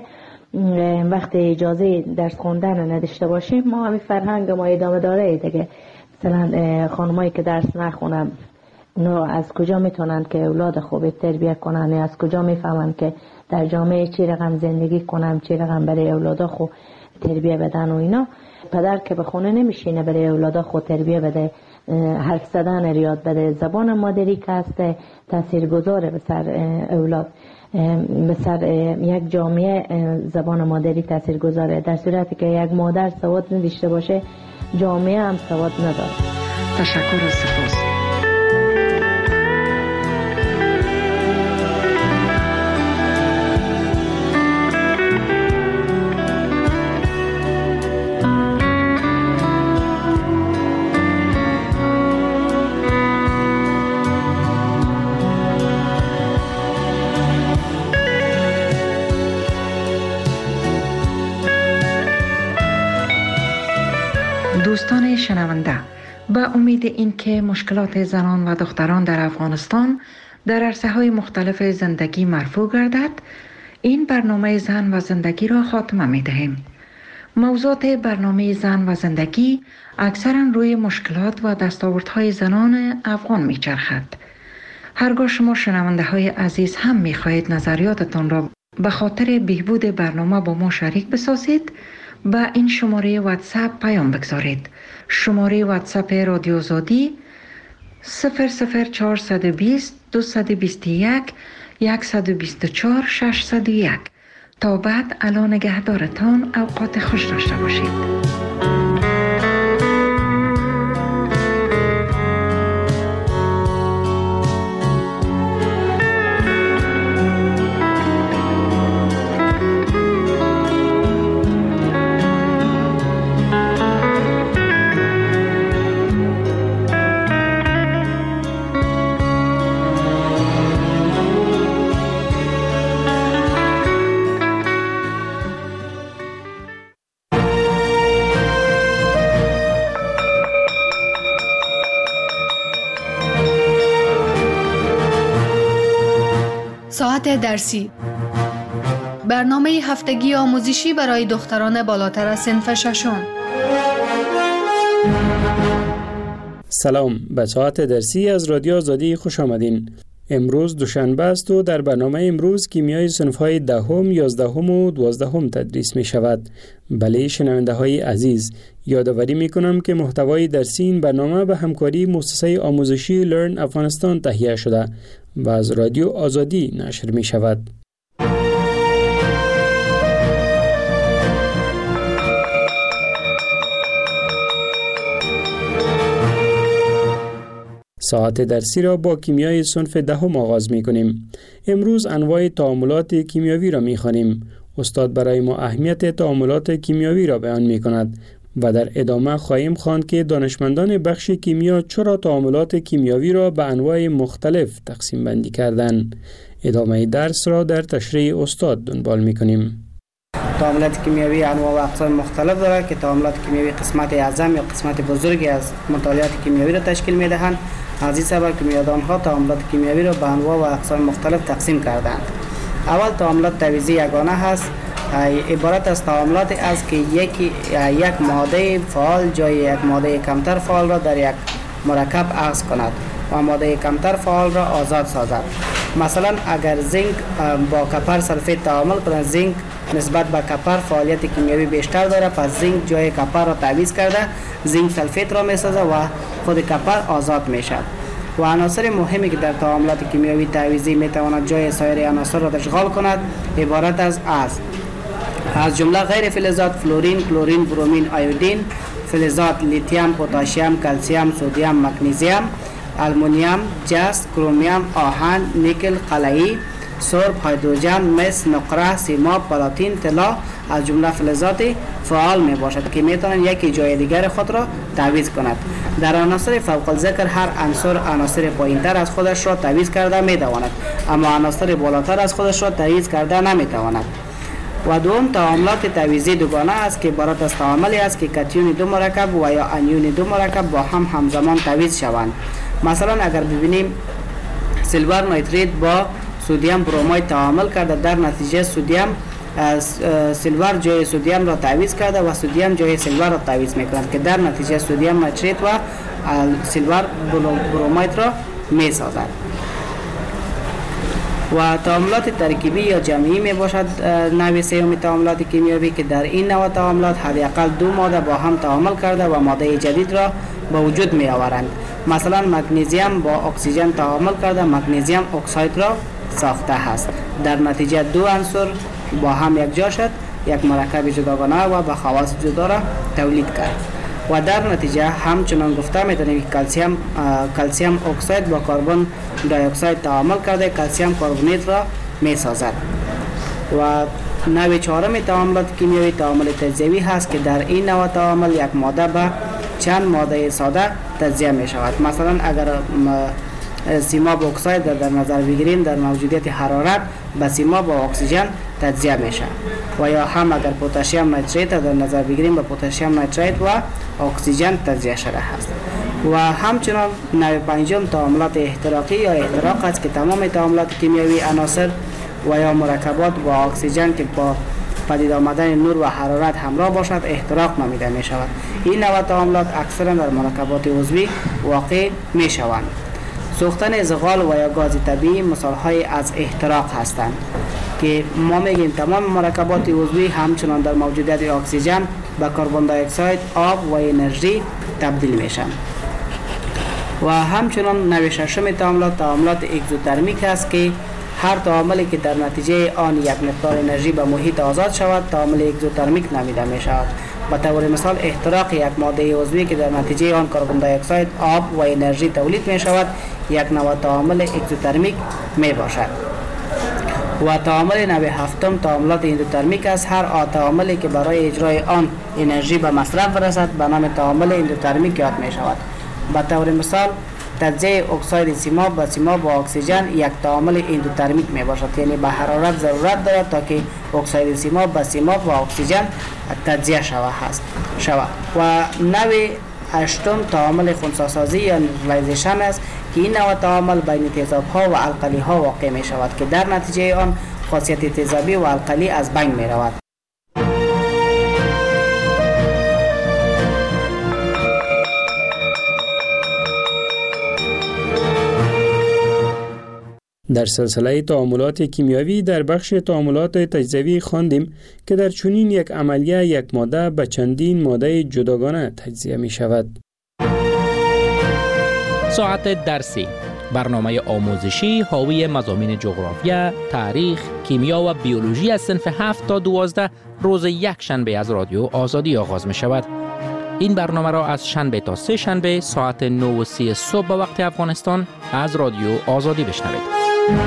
وقتی اجازه درس خوندن نداشته باشیم ما همین فرهنگ ما ادامه داره دیگه. مثلا خانمایی که درس نخونن اونا از کجا میتونن که اولاد خوب تربیه کنن؟ از کجا میفهمن که در جامعه چی رقم زندگی کنن، چی رقم برای اولادا خوب تربیه بدن؟ و اینا پدر که به خونه نمیشینه برای اولادا خود تربیه بده، حرف زدن ریاد بده، زبان مادری که هست تاثیرگذاره به سر اولاد، به سر یک جامعه زبان مادری تاثیرگذاره. در صورتی که یک مادر سواد نداشته باشه جامعه هم سواد نداره. تشکر و سپاس. دوستان شنونده، به امید اینکه مشکلات زنان و دختران در افغانستان در عرصه‌های مختلف زندگی مرفوع گردد، این برنامه زن و زندگی را خاتمه می‌دهیم. موضوعات برنامه زن و زندگی اکثراً روی مشکلات و دستاوردهای زنان افغان می‌چرخد. هرگاه شما شنونده‌های عزیز هم می‌خواهید نظریاتتان را به خاطر بهبود برنامه با ما شریک بسازید، با این شماره واتساپ پیام بگذارید. شماره واتساپ رادیو آزادی صفر صفر چهارصد و بیست دویست و بیست و یک یک دو چهار شش صفر یک. تا بعد الا نگهدارتان، اوقات خوش داشته باشید. ساعت درسی، برنامه هفتگی آموزشی برای دختران بالاتر از صنف ششم. سلام، به ساعت درسی از رادیو آزادی خوش آمدین. امروز دوشنبه است و در برنامه امروز کیمیای صنف‌های دهم، یازدهم و دوازدهم تدریس می شود. بله شنونده های عزیز، یادآوری می کنم که محتوای درسی این برنامه به همکاری مؤسسه آموزشی لرن افغانستان تهیه شده و از رادیو آزادی نشر می شود. ساعت درسی را با کیمیای صنف دهم آغاز می کنیم. امروز انواع تعاملات کیمیاوی را می خوانیم. استاد برای ما اهمیت تعاملات کیمیاوی را بیان می کند و در ادامه خواهیم خواند که دانشمندان بخش کیمیا چرا تعاملات کیمیاوی را به انواع مختلف تقسیم بندی کردند. ادامه درس را در تشریح استاد دنبال می کنیم. تعاملات کیمیاوی انواع و اقسام مختلف دارد که تعاملات کیمیاوی قسمت اعظم یا قسمت بزرگی از مطالعات کیمیاوی را تشکیل می دهند. از این سبب کیمیادانها تعاملات کیمیاوی را به انواع و اقسام مختلف تقسیم کردند. اول تعاملات تعویضی یگانه هست، عبارت از تعاملاتی است که یک یک ماده فعال جای یک ماده کمتر فعال را در یک مرکب اخذ کند و ماده کمتر فعال را آزاد سازد. مثلا اگر زینک با کپر سلفیت تعامل کند، زینک نسبت به کپر فعالیت کیمیاوی بیشتر دارد، پس زینک جای کپر را تعویض کرده زینک سلفیت را میسازد و خود کپر آزاد میشد. و عناصر مهمی که در تعاملات کیمیاوی تعویضی میتواند جای سایر عناصر را اشغال کند عبارت از از از جمله غیر فلزات فلورین، کلورین، برومین، آیودین، فلزات لیتیوم، پتاسیم، کلسیم، سدیم، مگنیزیم، آلومینیوم، جست، کرومیوم، آهن، نیکل، قلعی، سرب، هیدروژن، مس، نقره، سیماب، پلاتین، طلا از جمله فلزات فعال می باشد که می توانند یکی جای دیگر خود را تعویض کند. در عناصر فوق الذکر هر عنصر عناصر پایینتر از خودش را تعویض کرده می تواند، اما عناصر بالاتر از خودش را تعویض کرده نمی تواند. و دوم تعاملات تعویضی دوگانه است که عبارت از تعاملی است که کاتیون دو مرکب و یا انیون دو مرکب با هم همزمان تعویض شوند. مثلا اگر ببینیم سیلور نیتریت با سدیم برومید تعامل کرده، در نتیجه سدیم سیلور جای سدیم را تعویض کرده و سدیم جای سیلور را تعویض میکند که در نتیجه سدیم نیتریت و سیلور برومید را میسازد. و تعاملات ترکیبی یا جمعی می باشد نوع سوم تعاملات کیمیاوی که در این نوع تعاملات حداقل دو ماده با هم تعامل کرده و ماده جدید را به وجود می آورند. مثلا مگنیزیم با اکسیژن تعامل کرده مگنیزیم اکساید را ساخته است. در نتیجه دو عنصر با هم یکجا شد، یک مرکب جداگانه و با خواص جدا را تولید کرد. و در نتیجه همچنان گفته می‌توانیم که کلسیم کلسیم اکساید با کربن دی اکساید تعامل کرده کلسیم کربونیت را می‌سازد. و نوع چهارم تعاملات کیمیایی تعامل تجزیوی هست که در این نوع تعامل یک ماده به چند ماده ساده تجزیه می شود. مثلا اگر سیماب اکساید در نظر بگیریم در موجودیت حرارت به سیماب با اکسیژن تجزیه میشه و یا هم اگر پتاسیم نیتریت در نظر بگیریم به پتاسیم نیتریت و اکسیژن تجزیه شده است. و همچنان نوع پنجم تعاملات احتراقی یا احتراق است که تمام تعاملات کیمیایی عناصر و یا مرکبات با اکسیژن که با پدید آمدن نور و حرارت همراه باشد احتراق نامیده می شود. این نوع تعاملات اکثرا در مرکبات عضوی واقع می شوند. سوختن زغال و یا گاز طبیعی مثال‌های از احتراق هستند که ما میگیم تمام مرکبات عضوی همچنان در موجودیت اکسیژن به کربن دی اکساید، آب و انرژی تبدیل میشن. و همچنان نوع ششم تعاملات تعاملات اگزوترمیک است که هر تعاملی که در نتیجه آن یک مقدار انرژی به محیط آزاد شود تعامل اگزوترمیک نامیده می شود. به طور مثال احتراق یک ماده عضوی که در نتیجه آن کربن دی اکساید، آب و انرژی تولید می شود یک نوع تعامل اگزوترمیک می باشد. و تعامل نوع هفتم تعاملات اندوترمیک است. هر تعاملی که برای اجرای آن انرژی به مصرف رسد به نام تعامل اندوترمیک یاد می شود. به طور مثال تجزیه اکساید سیماب به سیماب و اکسیژن یک تعامل اندوترمیک می باشد، یعنی به حرارت ضرورت دارد تا که اکساید سیماب به سیماب و اکسیژن تجزیه شود هست شود. و نوع هشتم تعامل خنثی‌سازی یا نیوترالایزیشن است که این نوع تعامل بین تیزاب‌ها و القلی‌ها واقع می شود که در نتیجه آن خاصیت تیزابی و القلی از بین می رود. در سلسله تعاملات کیمیاوی در بخش تعاملات تجزیوی خواندیم که در چنین یک عملیه یک ماده به چندین ماده جداگانه تجزیه می شود. ساعت درسی، برنامه آموزشی حاوی مضامین جغرافیا، تاریخ، کیمیا و بیولوژی از صنف هفت تا دوازده روز یک شنبه از رادیو آزادی آغاز می شود. این برنامه را از شنبه تا سه شنبه ساعت نه و سی صبح به وقت افغانستان از رادیو آزادی بشنوید.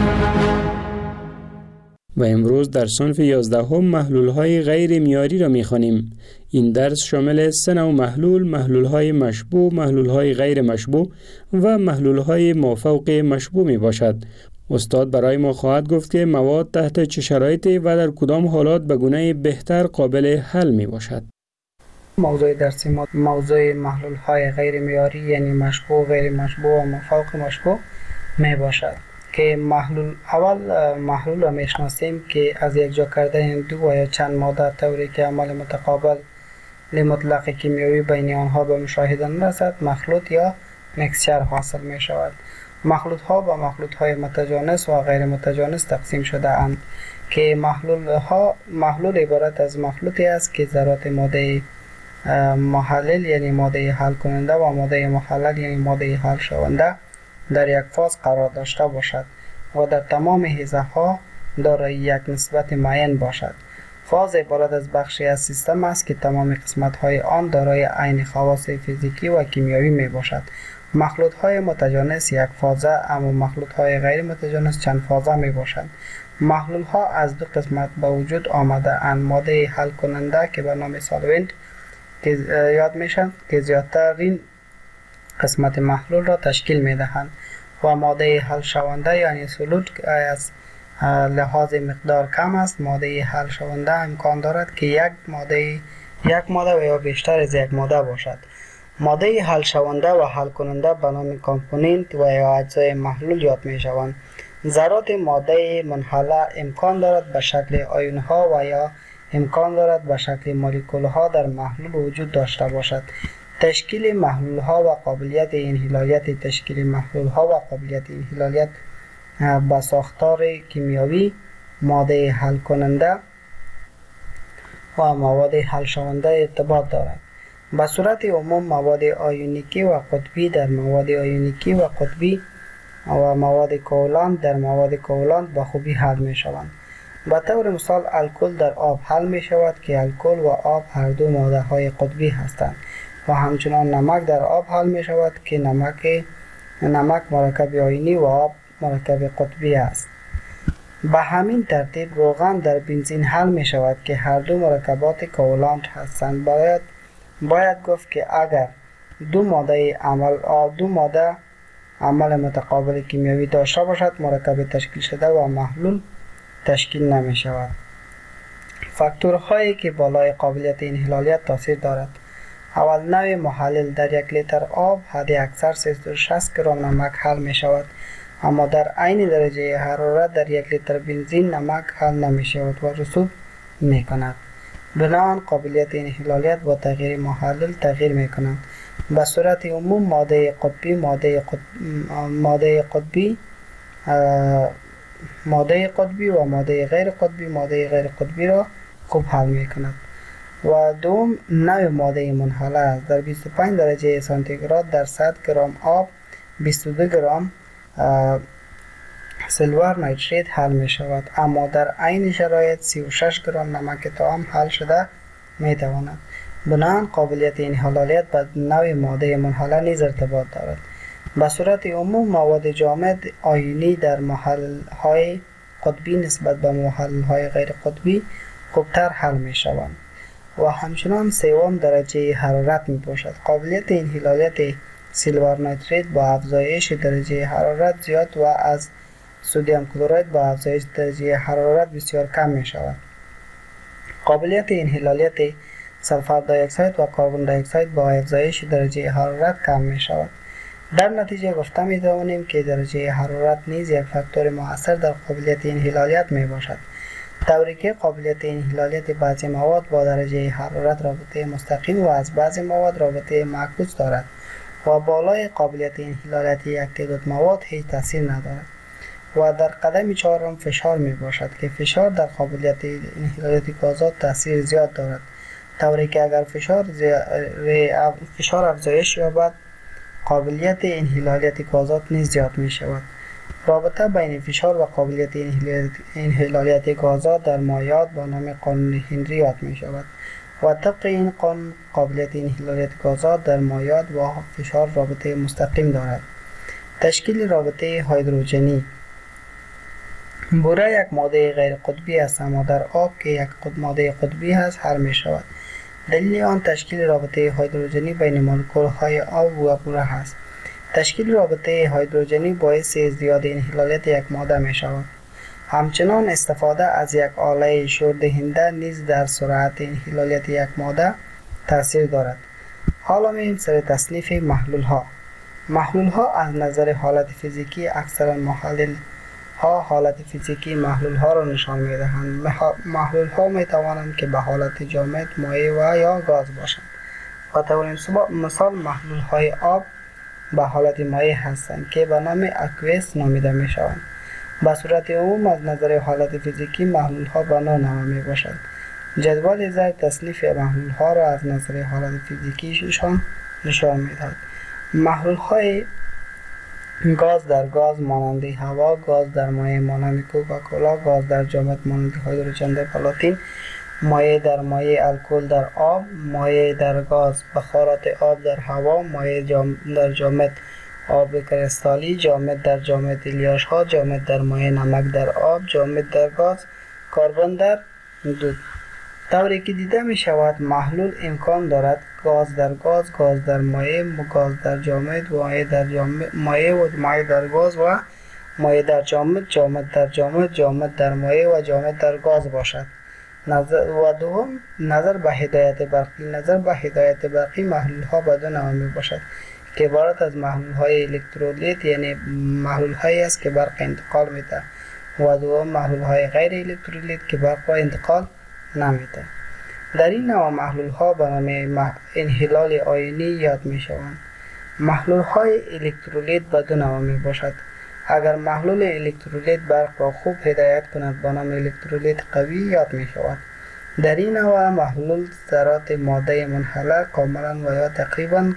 و امروز در صنف یازدهم محلول‌های غیر معیاری را می‌خوانیم. این درس شامل سه نوع محلول، محلول‌های مشبوع، محلول‌های غیر مشبوع و محلول‌های مافوق مشبوع میباشد. استاد برای ما خواهد گفت که مواد تحت چه شرایطی و در کدام حالات به گونه بهتر قابل حل میباشد. موضوع درسی ما موضوع محلول‌های غیر معیاری یعنی مشبوع، غیر مشبوع و مافوق مشبوع میباشد. که محلول اول محلول را میشناسیم که از یک جا کردن دو و یا چند ماده طوری که عمل متقابل لمطلق کیمیایی بین آنها به مشاهده نرسد مخلوط یا مکسچر حاصل می شود. مخلوط ها با مخلوط های متجانس و غیر متجانس تقسیم شده اند که محلول ها محلول عبارت از مخلوطی است که ذرات ماده محلل یعنی ماده حل کننده و ماده محلل یعنی ماده حل شونده در یک فاز قرار داشته باشد و در تمام حیزه ها دارای یک نسبت معین باشد. فاز عبارت از بخشی از سیستم است که تمام قسمت های آن دارای عین خواص فیزیکی و کیمیایی می باشد. مخلوط های متجانس یک فازه اما مخلوط های غیر متجانس چند فازه می باشند. محلول ها از دو قسمت به وجود آمده اند، ماده حل کننده که به نام سالونت که یاد میشن که زیادترین قسمت محلول را تشکیل می دهند و ماده حل شونده یعنی سولوت از لحاظ مقدار کم است. ماده حل شونده امکان دارد که یک ماده یک ماده و یا بیشتر از یک ماده باشد. ماده حل شونده و حل کننده به نام کامپوننت و یا اجزای محلول یاد می شوند. ذرات ماده منحله امکان دارد به شکل آیون ها و یا امکان دارد به شکل مولکول ها در محلول وجود داشته باشد. تشکیل محلول ها و قابلیت انحلالیت تشکیل محلول ها و قابلیت انحلالیت با ساختار کیمیایی ماده حل کننده و مواد حل شونده ارتباط دارد. به صورت عموم مواد آیونیکی و قطبی در مواد آیونیکی و قطبی و مواد کوولانت در مواد کوولانت به خوبی حل می شوند. به طور مثال الکل در آب حل می شود که الکل و آب هر دو ماده های قطبی هستند و همچنان نمک در آب حل می شود که نمک نمک مرکب آیونی و آب مرکب قطبی است. به همین ترتیب روغن در بنزین حل می شود که هر دو مرکبات کوولانت هستند. باید باید گفت که اگر دو ماده عمل دو ماده عمل متقابل کیمیایی داشته باشد مرکب تشکیل شده و محلول تشکیل نمی شود. فاکتورهایی که بالای قابلیت انحلالیت تاثیر دارد: اول، نوع محلل در یک لیتر آب حد اکثر سیصد و شصت گرم نمک حل می شود، اما در عین درجه حرارت در یک لیتر بنزین نمک حل نمی شود و رسوب می کند. بنابراین قابلیت انحلالیت با تغییر محلل تغییر می کند. به صورت عموم ماده قطبی ماده قطب... ماده قطبی ماده قطبی و ماده غیر قطبی ماده غیر قطبی را خوب حل می کند. و دوم، نوع ماده منحله است. در بیست و پنج درجه سانتیگراد در صد گرم آب بیست و دو گرم سیلور نیتریت حل می شود، اما در عین شرایط سی و شش گرم نمک طعام حل شده می تواند. بنابراین قابلیت این حلالیت به نوع ماده منحله نیز ارتباط دارد. به صورت عموم مواد جامد آیونی در محل‌های قطبی نسبت به محل‌های غیر قطبی خوبتر حل می شوند و همچنان سوم درجه حرارت می باشد. قابلیت این حلالیت سیلور نیتریت با افزایش درجه حرارت زیاد و از سدیم کلراید با افزایش درجه حرارت بسیار کم می شود. قابلیت این حلالیت سلفر دی اکساید و کربن دی اکساید با افزایش درجه حرارت کم می شود. در نتیجه گفته می توانیم که درجه حرارت نیز یک فاکتور مؤثر در قابلیت این حلالیت می باشد، طوری که قابلیت این حلالیت بعضی مواد با درجه حرارت رابطه مستقیم و از بعضی مواد رابطه معکوس دارد و بالای قابلیت این حلالیت یک تعداد مواد هیچ تاثیر ندارد. و در قدم چهارم فشار می باشد که فشار در قابلیت این حلالیت گازات تاثیر زیاد دارد، طوری که اگر فشار فشار افزایش یابد قابلیت این حلالیت گازات نیز زیاد می شود. رابطه بین فشار و قابلیت این حلالیت گازات در مایعات با نام قانون هنری یاد می شود و طبق این قانون قابلیت این حلالیت گازات در مایعات با فشار رابطه مستقیم دارد. تشکیل رابطه هیدروژنی: بوره یک ماده غیر قطبی است، اما در آب که یک ماده قطبی است حل می شود. دلیل آن تشکیل رابطه هیدروژنی بین مولکول‌های آب و بوره است. تشکیل رابطه هیدروژنی باعث ازدیاد انحلالات یک ماده می شود. همچنان استفاده از یک آله شوردهنده نیز در سرعت انحلالات یک ماده تاثیر دارد. حالا می‌ریم سر تصنیف محلول ها. محلول ها از نظر حالت فیزیکی اکثرا محلل ها حالت فیزیکی محلول ها را نشان می دهند. محلول ها می توانند که به حالت جامد، مایع و یا گاز باشند. به طور مثال محلول های آب به حالت مایع هستند که به نام اکویس نامیده می شوند. به صورت عموم از نظر حالت فیزیکی محلول ها به نوع نما می باشند. جدول زیر تصنیف محلول ها را از نظر حالت فیزیکیشان نشان می دهد. محلول های گاز در گاز مانند هوا، گاز در مایع مانند کوکاکولا، گاز در جامد مانند هیدروژن در پلاتین، مایع در مایع الکل در آب، مایع در گاز بخارات آب در هوا، مایع جام در جامد آب کریستالی، جامد در جامد الیاش ها، جامد در مایع نمک در آب، جامد در گاز، کربن در دود. طوری که دیده می شود محلول امکان دارد گاز در گاز، گاز در مایع، گاز در جامد، مایع در جامد، مایع و مایع در گاز و مایع در جامد، جامد در جامد، جامد در مایع و جامد در گاز باشد. نظر و دوم نظر به هدایت برقی. نظر به هدایت برقی محلول ها به دو نوع می باشد که عبارت از محلول های الکترولیت یعنی محلول هایی است که برق انتقال می ده و دوم محلول های غیر الکترولیت که برق را انتقال نمی ده. در این نوع محلول ها به نام انحلال آیونی یاد می شوند. محلول های الکترولیت به دو نوع می باشد. اگر محلول الکترولیت برق را خوب هدایت کند به نام الکترولیت قوی یاد می شود. در این نوع محلول ذرات ماده منحله کاملا و یا تقریبا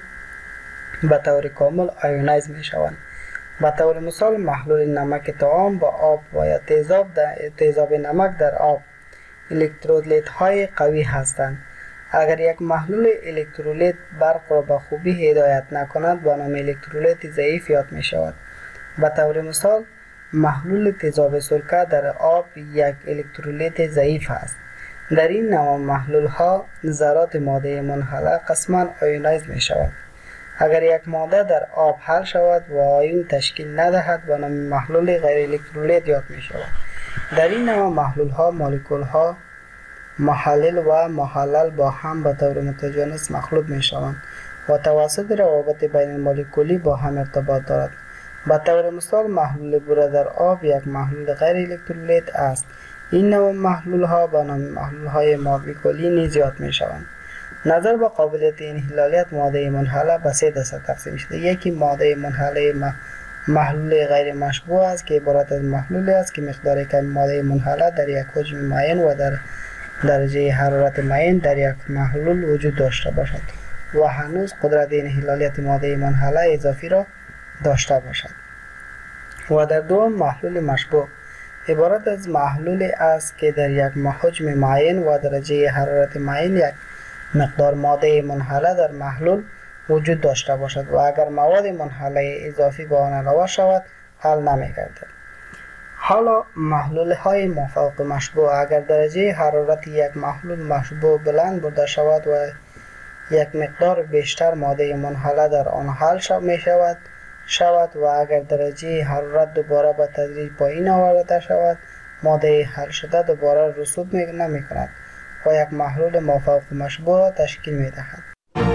به طور کامل آیونایز می شوند. به طور مثال محلول نمک طعام با آب و یا تیزاب تیزاب نمک در آب الکترولیت های قوی هستند. اگر یک محلول الکترولیت برق را به خوبی هدایت نکند به نام الکترولیت ضعیف یاد می شود. به طور مثال محلول تیزاب سرکه در آب یک الکترولیت ضعیف است. در این نوع محلول ها ذرات ماده منحله قسما آیونایز می شود. اگر یک ماده در آب حل شود و آیون تشکیل ندهد به نام محلول غیر الکترولیت یاد می شود. در این نوع محلول ها مولکول ها محلل و محلل با هم به طور متجانس مخلوط می شوند و توسط روابط بین مولکولی با هم ارتباط دارد. به طور مثال محلول بوره در آب یک محلول غیر الکترولیت است. این نوع محلول ها به نام محلول های مولکولی نیز یاد می شوند. نظر به قابلیت انحلالیت ماده منحله به سه دسته تقسیم شده. یکی ماده منحله محلول غیر مشبوع است که عبارت از محلولی است که مقدار کم ماده منحله در یک حجم معین و در درجه حرارت معین در یک محلول وجود داشته باشد و هنوز قدرت انحلالیت ماده منحله اضافی را داشته باشد. و در دوم محلول مشبوع عبارت از محلولی است که در یک حجم معین و درجه حرارت معین یک مقدار ماده منحله در محلول وجود داشته باشد و اگر مواد منحله اضافی به آن علاوه شود حل نمی‌گردد. حالا محلول های مافوق مشبوع اگر درجه حرارت یک محلول مشبوع بلند برده شود و یک مقدار بیشتر ماده منحله در آن حل می شود شود و اگر درجه حرارت دوباره به تدریج پایین آورده شود ماده حل شده دوباره رسوب نمی کند و یک محلول مافوق مشبوع تشکیل می دهد.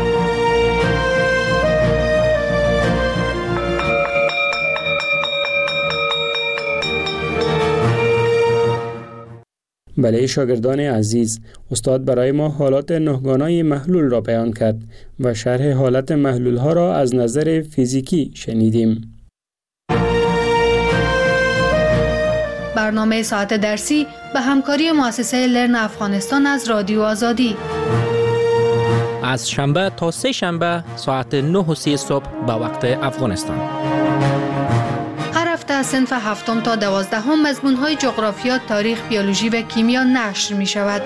بله شاگردان عزیز، استاد برای ما حالات نهگانای محلول را بیان کرد و شرح حالت محلول ها را از نظر فیزیکی شنیدیم. برنامه ساعت درسی به همکاری مؤسسه لرن افغانستان از رادیو آزادی از شنبه تا سه شنبه ساعت نه و سی صبح به وقت افغانستان. هر هفته صنف هفتم تا دوازدهم مضمون‌های جغرافیا، تاریخ، بیولوژی و کیمیا نشر می شود.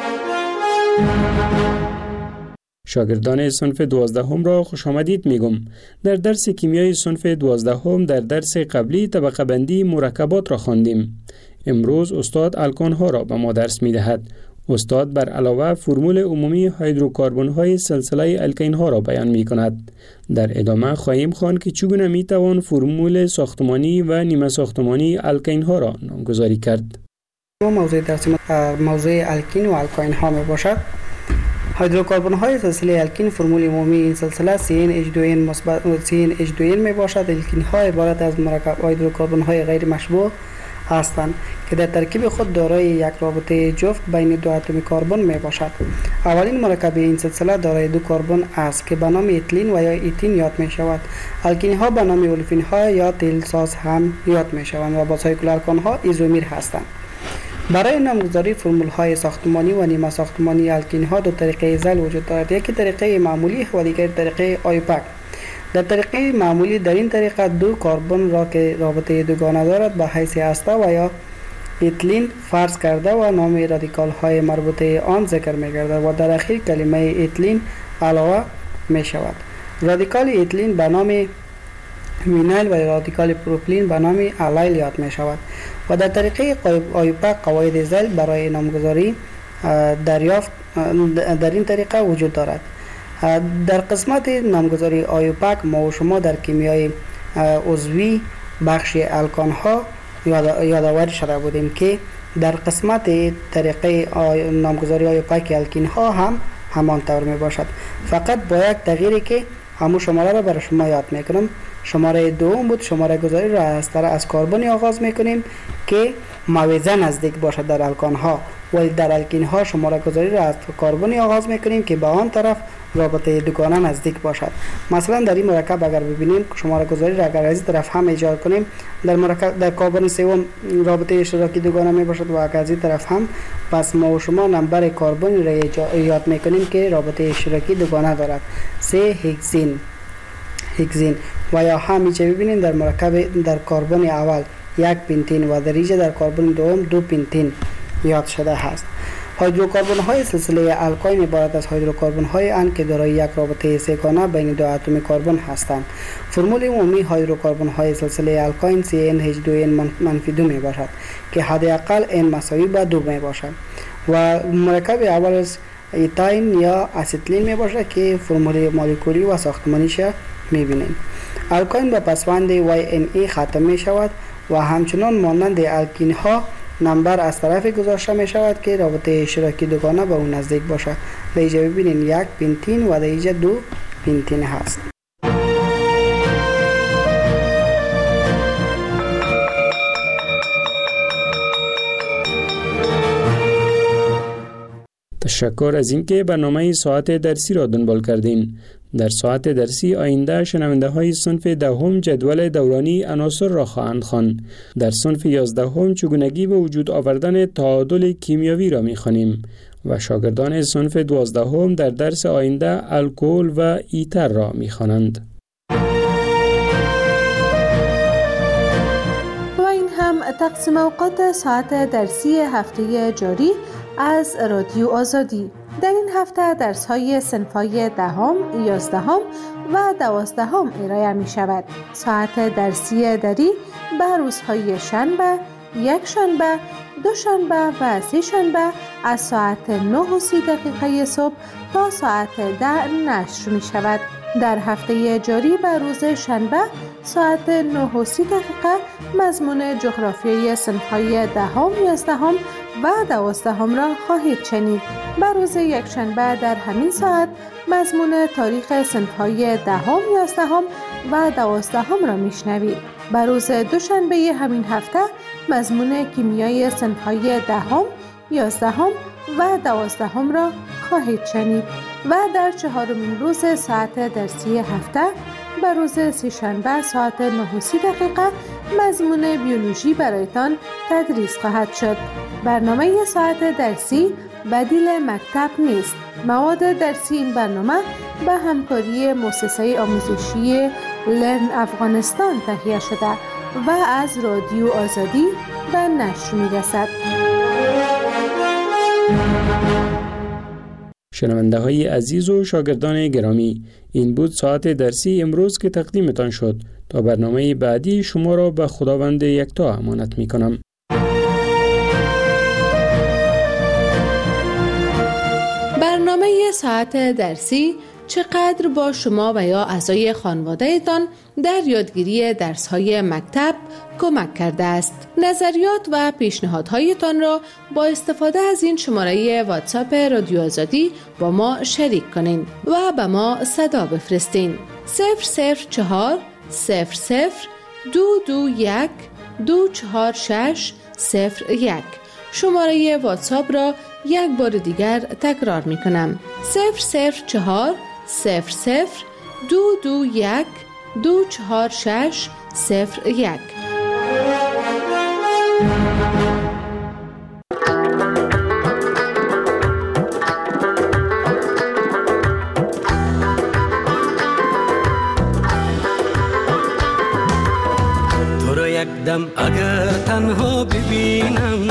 شاگردان صنف دوازدهم را خوش آمدید میگم. در درس کیمیای صنف دوازدهم در درس قبلی طبقه بندی مرکبات را خواندیم. امروز استاد الکان ها را به ما درس می دهد. استاد بر علاوه فرمول عمومی هیدروکاربن های سلسله الکین ها را بیان می کند. در ادامه خواهیم خواند که چگونه می توان فرمول ساختمانی و نیمه ساختمانی الکین ها را نامگذاری کرد. موضوع درس موضوع الکین و الکین ها می باشد. هیدروکاربن های سلسله الکین فرمول عمومی این سلسله سی ان اچ دو ان مثبت سی ان اچ دو ان می باشد. الکین ها عبارت از مرکب هیدروکاربن های غیر مشبوع هستند که در ترکیب خود دارای یک رابطه جفت بین دو اتم کربن می باشد. اولین مرکب این سلسله دارای دو کربن است که به نام اتیلین و یا ایتین یاد می شود. الکین ها به نام اولفین ها یا تیل ساز هم یاد می شوند و با سایکل الکان ها ایزومیر هستند. برای نامگذاری فرمول های ساختمانی و نیمه ساختمانی الکین ها دو طریقه زل وجود دارد. یکی طریقه معمولی و دیگر طریقه آیوپک. در طریقه معمولی در این طریقه دو کربن را که رابطه دوگانه دارد به حیث هسته و یا اتیلین فرض کرده و نام رادیکال های مربوطه آن ذکر می گردد و در اخیر کلمه اتیلین علاوه می شود. رادیکال اتیلین به نام وینایل و رادیکال پروپیلین به نام الیل یاد می شود و در طریقه آیوپک قواعد زل برای نامگذاری دریافت در این طریقه وجود دارد. در قسمت نامگذاری آیوپک ما و شما در کیمیای عضوی بخش الکان ها یادآور شده بودیم که در قسمت طریقه نامگذاری آیوپک الکین ها هم همان طور می باشد، فقط با یک تغییری که همون شماره را برای شما یاد می کنم. شماره دوم بود. شماره گذاری را از طرف از کربنی آغاز می کنیم که موازه نزدیک باشد در الکان ها، ولی در الکین ها شماره گذاری را از کربنی آغاز می کنیم که به آن طرف رابطه دوگانه نزدیک باشد. مثلا در این مرکب اگر ببینیم شماره گذاری را اگر از این طرف هم ایجاد کنیم در مرکب در کربن سوم رابطه اشتراکی دوگانه می باشد و اگر از این طرف هم، پس ما و شما نمبر کربن را یاد می کنیم که رابطه اشتراکی دوگانه دارد. سه هکسین هکسین و یا همیشه ببینیم در مرکب در کربن اول یک پنتین و در اینجا در کربن دوم دو پنتین یاد شده است. هیدروکاربن های سلسله الکین عبارت از هیدروکاربن های اند که دارای یک رابطه سه‌گانه بین دو اتم کربن هستند. فرمول عمومی هیدروکاربن های سلسله الکین سی ان اچ دو ان منفی دو می باشد که حداقل n مساوی به دو می باشد و مرکب اول از ایتاین یا اسیتیلین می باشد که فرمول مولکولی و ساختمانیش می بینیم. الکین به پسوند وای ان ای ختم می شود و همچنان مانند الکین ها نمبر از طرف گذاشته می شود که رابطه اشتراکی دوگانه به اون نزدیک باشد. در اینجا ببینید یک پنتین و در اینجا دو پنتین هست. تشکر از اینکه برنامه ساعت درسی را دنبال کردین. در ساعت درسی آینده شنونده های صنف دهم جدول دورانی عناصر را خواهند خواند. در صنف یازدهم چگونگی به وجود آوردن تعادل کیمیاوی را می‌خوانیم و شاگردان صنف دوازدهم در درس آینده الکل و ایتر را می‌خوانند. تقسیم اوقات ساعت درسی هفته جاری از رادیو آزادی. در این هفته درس‌های صنف‌های دهم، یازدهم و دوازدهم ارائه می شود. ساعت درسی دری به روزهای شنبه، یک شنبه، دو شنبه و سه شنبه از ساعت نه و سی دقیقه صبح تا ساعت ده نشر می شود. در هفته جاری به روز شنبه ساعت نه و سی دقیقه مضمون جغرافیای صنف‌های دهم، یازدهم و دوازدهم را خواهید شنید. به روز یک شنبه در همین ساعت مضمون تاریخ صنف‌های دهم، یازدهم و دوازدهم را میشنوید. به روز دوشنبه همین هفته مضمون کیمیای صنف‌های دهم، یازدهم و دوازدهم را خواهید شنید و در چهارمین روز ساعت درسی هفته به روز سه‌شنبه ساعت نه و سی دقیقه مضمون بیولوژی برایتان تدریس خواهد شد. برنامه ساعت درسی بدیل مکتب نیست. مواد درسی این برنامه به همکاری مؤسسه آموزشی لرن افغانستان تهیه شده و از رادیو آزادی به نشر می‌رسد. شنونده های عزیز و شاگردان گرامی، این بود ساعت درسی امروز که تقدیمتان شد. تا برنامه بعدی شما را به خداوند یکتا امانت می کنم. برنامه ساعت درسی چقدر با شما و یا اعضای خانواده‌تان در یادگیری درس‌های مکتب کمک کرده است. نظریات و پیشنهادهایتان را با استفاده از این شماره واتساپ رادیو آزادی با ما شریک کنین و به ما صدا بفرستین. صفر صفر چهار صفر صفر دو دو یک دو چهار شش صفر یک. شماره واتساپ را یک بار دیگر تکرار می کنم. صفر صفر چهار صفر صفر دو دو یک دو چهار شش صفر یک. تو رو یک دم اگر تنها ببینم،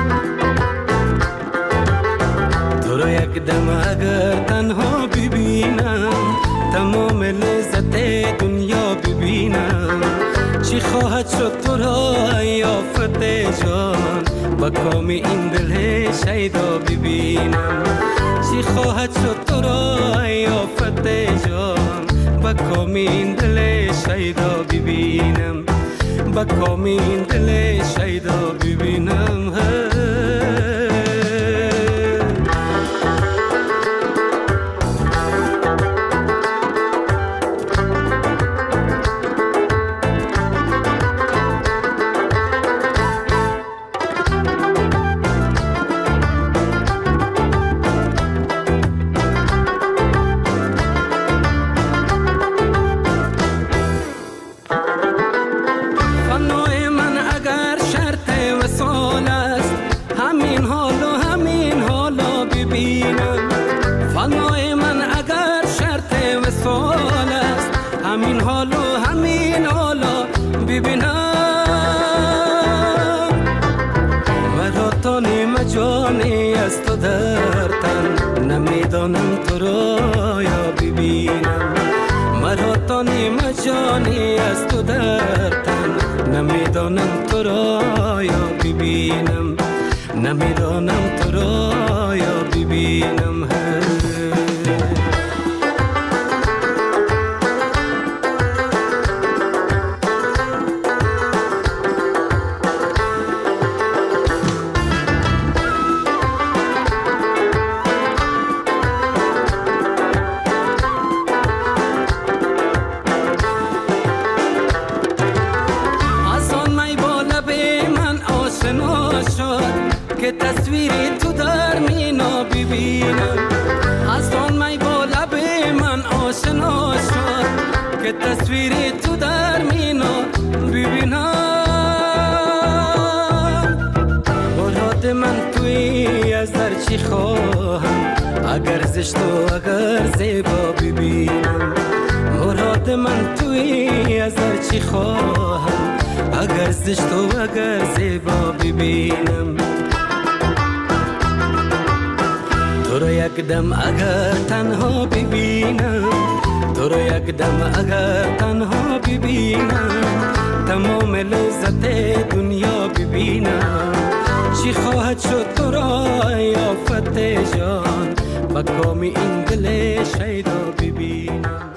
تو رو یک دم اگر تنها ببینم، تمام لذت دنیا ببینم. چی خواهد شد تو را یافت جان، با کام این دل شیدا ببینم. چی خواهد شد تو را یافت جان، با کام این دل شیدا ببینم. با کام این دل شیدا ببینم. جانی از تو در تن، نمیدانم تو را یا ببینم. مرا تا نیم جانی از تو در تن، نمیدانم تو را یا ببینم. نمیدانم تو را یا ببینم. که تصویری تو در مینا ببینم. از آن می با لب من آشنا شد که تصویری تو در مینا ببینم. مراد من توی از در چی خواهم، اگر زشت و اگر زیبا ببینم. مراد من توی از در چی خواهم، اگر زشت و اگر زیبا ببینم، تو رو یک دم اگر تنها ببینم، تو رو یک دم اگر تنها ببینم، تمام لذت دنیا ببینم. چی خواهد شد تو را یافت جان، با کام این دل شیدا ببینم.